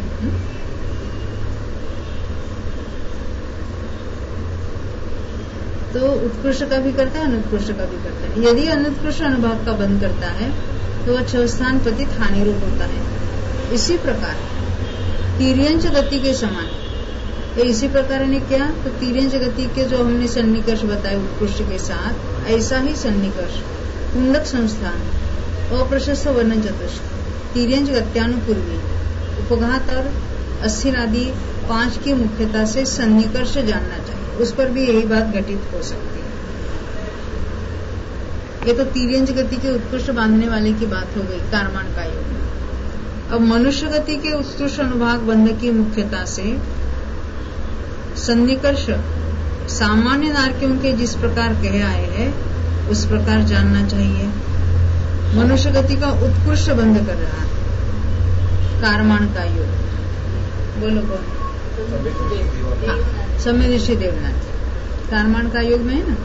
तो उत्कृष्ट का भी करता है, अनुत्कृष्ट का भी करता है। यदि अनुत्कृष्ट अनुभाग का बंद करता है तो वह छह स्थान प्रति हानि रूप होता है। इसी प्रकार तिर्यंच गति के समान, तो इसी प्रकार ने क्या, तो तिर्यंच गति के जो हमने सन्निकर्ष बताए उत्कृष्ट के साथ, ऐसा ही सन्निकर्ष कुंडक संस्थान, अप्रशस्त वर्ण चतुष्क, तिर्यंच गत्यानुपूर्वी, उपघात और अस्थिर आदि पांच की मुख्यता से सन्निकर्ष जानना चाहिए। उस पर भी यही बात घटित हो सकती है। ये तो तिर्यंच गति के उत्कृष्ट बांधने वाले की बात हो गई कारमान का योग। अब मनुष्य गति के उत्कृष्ट अनुभाग बंध की मुख्यता से सन्निकर्ष सामान्य नारकियों के जिस प्रकार कहे आए हैं उस प्रकार जानना चाहिए। मनुष्य गति का उत्कृष्ट बंध कर रहा है कारमान का योग। बोलो बोलो। हाँ, समय ऋषि देवनाथ कारमान का योग में है ना।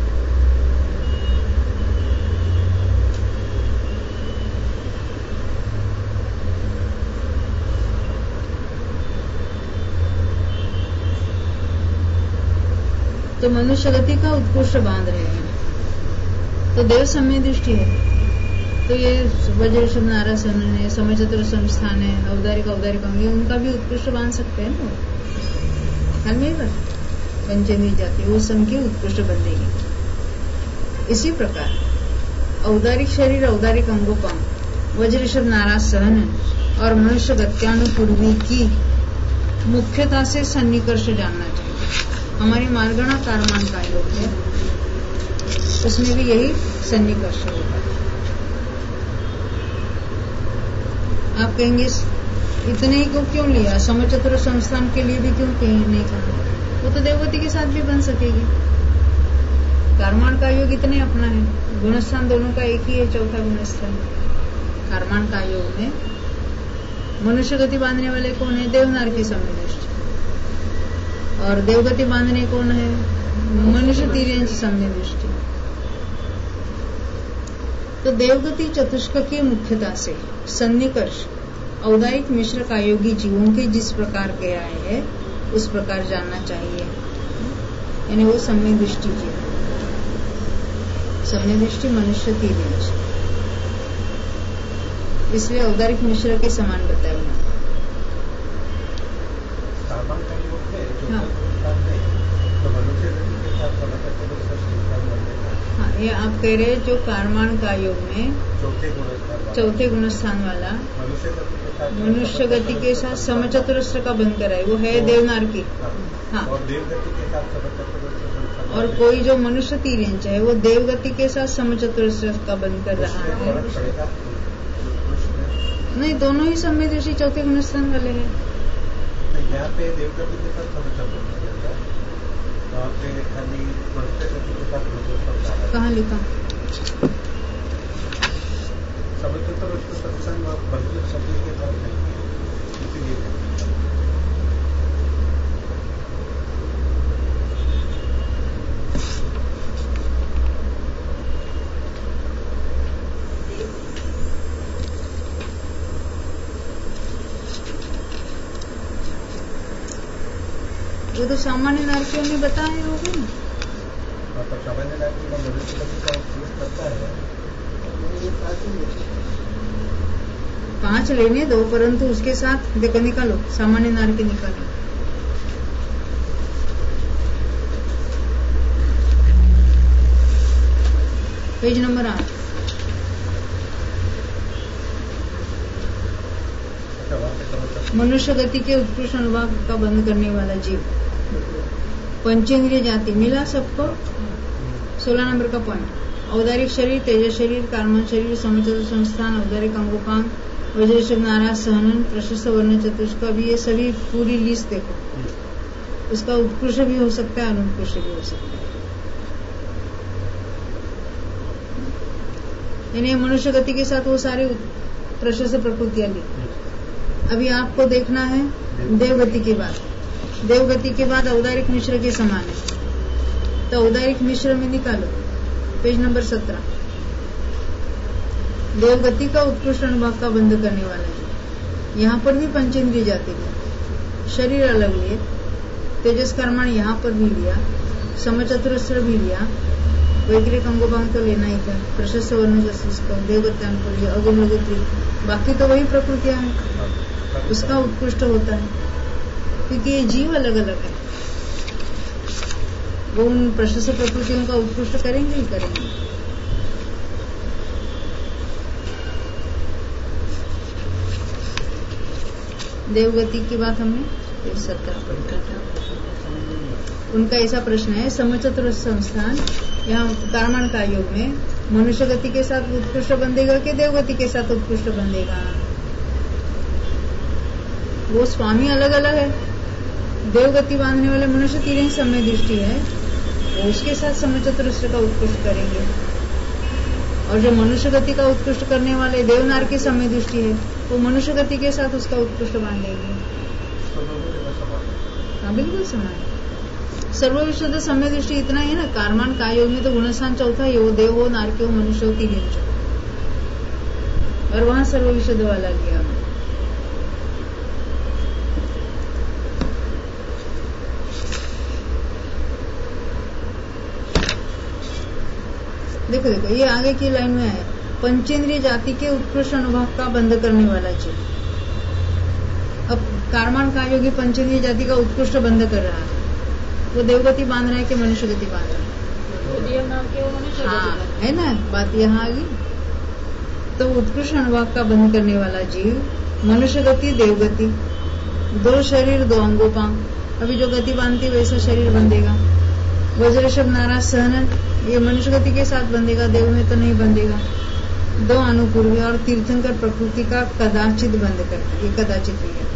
तो मनुष्य गति का उत्कृष्ट बांध रहे हैं, तो देव समय दृष्टि है। तो ये वज्र शब्द नारासन है, समय चतुर संस्थान है, औदारिक औदारिक अंग, उनका भी उत्कृष्ट बांध सकते हैं ना। ख्याल में पंचेंद्रिय जाति वो सम की उत्कृष्ट बंधेगी। इसी प्रकार औदारिक शरीर, औदारिक अंगोपांग, वज्र शब्द नाराज सहन और मनुष्य गत्यानुपूर्वी की मुख्यता से सन्निकर्ष जानना चाहिए। हमारी मार्गणा कारमान का योग है, उसमें भी यही सन्निकर्ष होगा। आप कहेंगे इतने ही को क्यों लिया? समचतुर संस्थान के लिए भी क्यों कहीं नहीं कहा? वो तो देवगति के साथ भी बन सकेगी। कर्माण का योग इतने अपना है, गुणस्थान दोनों का एक ही है, चौथा गुणस्थान। कर्माण का योग में मनुष्य गति बांधने वाले कौन है? देवनार की समदृष्टि। और देवगति बांधने कौन है? मनुष्य तीर्यंश समदृष्टि। तो देवगति चतुष्क की मुख्यता से सन्निकर्ष औदायिक मिश्र का योगी जीवों के जिस प्रकार के आए है उस प्रकार जानना चाहिए, यानी वो सम्य दृष्टि की। सम्य दृष्टि मनुष्य तीर्यंश, इसलिए औदारिक मिश्र के समान बताया उन्होंने। कार्बन का योग है जो हाँ। तो मनुष्य के साथ हाँ, ये आप कह रहे हैं जो कार्माण का योग में चौथे गुणस्थान चौथे गुणस्थान वाला मनुष्य गति के साथ मनुष्य गति के साथ समचतुरस्र का बंध कराए, वो है देवनार की। हाँ। और देवगति के साथ समचतुरस्र और कोई जो मनुष्य तीर्यंश है वो देवगति के साथ समचतुरस्र का बंध कर रहा है। फर्क पड़ेगा। नहीं, दोनों ही सम्य दृष्टि चौथे गुणस्थान वाले हैं। यहाँ पे देवगति के साथ समचतुरस्र है, वहाँ पे खाली मनुष्य गति के साथ गुणस्थान। कहाँ लिखा? समचतुरस्र सत्संग और मनुष्य शक्ति के साथ नहीं है, इसीलिए वो तो सामान्य नारकियों में बताए होगे ना। मतलब सामान्य नारकी में मनुष्य गति का उपयोग करता है। पांच लेने दो, परंतु उसके साथ देखो निकालो, सामान्य नारकी निकालो। पेज नंबर आठ। अच्छा, वहाँ पे समझ मनुष्य गति के उत्कृष्ट अनुभाग का बंद करने वाला जीव, पंचेंद्रिय जाति मिला सबको। सोलह नंबर का पॉइंट, औदारिक शरीर, तेजस शरीर, कार्मण शरीर, समचतुर संस्थान, औदारिक अंगोपांग, वज्रशब नाराज सहनन, प्रशस्त वर्ण चतुष्क, अभी ये सभी पूरी लिस्ट देखो। उसका उत्कृष्ट भी हो सकता है, अनुत्कृष्ट भी हो सकता है। यानी मनुष्य गति के साथ वो सारी प्रशस्त प्रकृतियां ली। अभी आपको देखना है देवगति की बात। देवगति के बाद औदारिक मिश्र के समान है, तो औदारिक मिश्र में निकालो पेज नंबर सत्रह। देवगति का उत्कृष्ट अनुभव का बंध करने वाला है। यहाँ पर भी पंचेंद्रिय जाति में शरीर अलग लिए, तेजस कर्मण यहाँ पर भी लिया, समचतुरस्र भी लिया, वैक्रिक अंगोभाग तो लेना ही था, प्रशस्त वर्ण चतुष्क, देवगत्यान को लिया, अगुण लघुत्री, बाकी तो वही प्रकृतियां हैं, उसका उत्कृष्ट होता है, क्योंकि ये जीव अलग अलग है। वो उन प्रशस्त प्रकृतियों का उत्कृष्ट करेंगे ही करेंगे। देवगति की बात हमने सत्रह पर, उनका ऐसा प्रश्न है, समचतुर संस्थान यहाँ कर्मण का योग में मनुष्य गति के साथ उत्कृष्ट बंधेगा कि देवगति के साथ उत्कृष्ट बंधेगा? वो स्वामी अलग अलग है। देवगति बांधने वाले मनुष्य तीन समय दृष्टि है, वो उसके साथ समचतुरस्र का उत्कृष्ट करेंगे, और जो मनुष्य गति का उत्कृष्ट करने वाले देवनार की समय दृष्टि है, वो मनुष्य गति के साथ उसका उत्कृष्ट बांधेंगे। हाँ, बिल्कुल समान। सर्वविशुद्ध समय दृष्टि इतना है ना, कार्मान का योग में तो गुणस्थान चौथा ही हो, देव हो, नारकी हो, मनुष्य हो, तीन, और वहां सर्वविशुद्ध वाला लिया। देखो देखो ये आगे की लाइन में है, पंचेंद्रिय जाति के उत्कृष्ट अनुभव का बंध करने वाला जीव। अब कार्मान का योगी पंचेंद्रिय जाति का उत्कृष्ट बंध कर रहा है, वो देवगति बांध रहा है कि मनुष्य गति बांध रहा है? हाँ, है ना बात यहाँ आ गई। तो उत्कृष्ट अनुभव का बंध करने वाला जीव, मनुष्य गति, देवगति, दो शरीर दो अंगोपांग, अभी जो गति बांधती वैसा शरीर बंधेगा। वज्रशब नाराज सहनन, ये मनुष्य गति के साथ बंधेगा, देव में तो नहीं बंधेगा। दो अनुपूर्वी और तीर्थंकर प्रकृति का कदाचित बंध करता है, ये कदाचित ही है।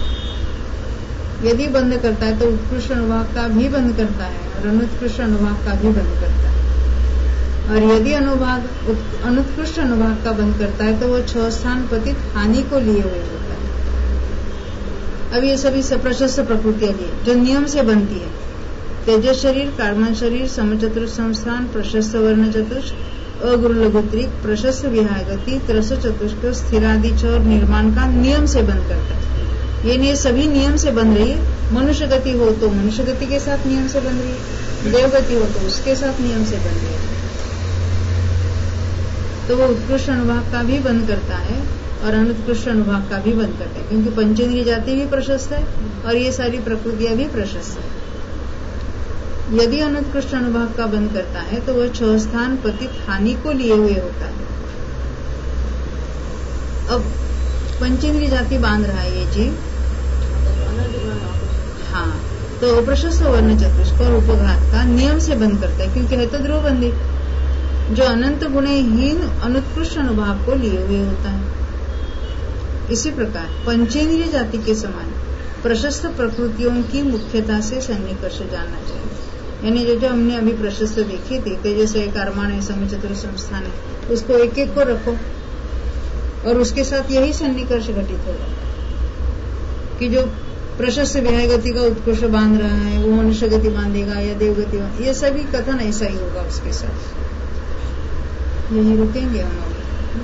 यदि बंद करता है तो उत्कृष्ट अनुभाग का भी बंद करता है और अनुत्कृष्ट अनुभाग का भी बंद करता है। और यदि अनुभाग अनुत्कृष्ट अनुभाग का बंद करता है तो वो छह स्थान पतित हानि को लिए हुए होता है। अब ये सभी प्रशस्त प्रकृतियां लिए जो नियम से बनती है, तेजस शरीर, कार्बन शरीर, समचतुर संस्थान, प्रशस्त वर्ण चतुष्क, अगुरु लघुत्रिक, प्रशस्त विहागति, त्रस चतुष्क, स्थिरादि और निर्माण का नियम से बंद करता है। ये नहीं सभी नियम से बन रही है। मनुष्य गति हो तो मनुष्य गति के साथ नियम से बन रही है, देवगति हो तो उसके साथ नियम से बन रही है। तो वो उत्कृष्ट अनुभाग का भी बंद करता है और अनुत्कृष्ट अनुभाग का भी बंद करता है, क्योंकि पंचेंद्रिय जाति भी प्रशस्त है और ये सारी प्रकृतियां भी प्रशस्त है। यदि अनुत्कृष्ट अनुभाग का बंद करता है तो वह छह स्थान पतित हानि को लिए हुए होता है। अब पंचेंद्रिय जाति बांध रहा है ये जीव, हाँ, तो प्रशस्त वर्ण चतुष्क और उपघात का नियम से बंद करता है, क्योंकि है तो ध्रुवबंदी जो अनंत गुणहीन अनुत्कृष्ट अनुभाव को लिए हुए होता है। इसी प्रकार पंचेंद्रिय जाति के समान प्रशस्त प्रकृतियों की मुख्यता से सन्निकर्ष जानना चाहिए। यानी जो जो हमने अभी प्रशस्त देखी थी, तेजस है, कर्मण है, समचतुर संस्थान है, उसको एक एक को रखो और उसके साथ यही सन्निकर्ष घटित होगा कि जो प्रशस्त विहाय गति का उत्कृष्ट बांध रहा है वो मनुष्य गति बांधेगा या देवगति, ये सभी कथन ऐसा ही होगा उसके साथ। यही रुकेंगे हम अभी।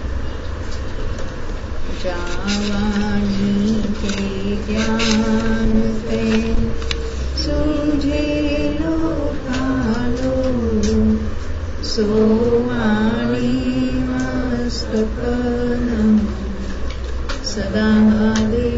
जावानी के ज्ञान पे सूझे लोकालो, सोवाणी मस्तक सदा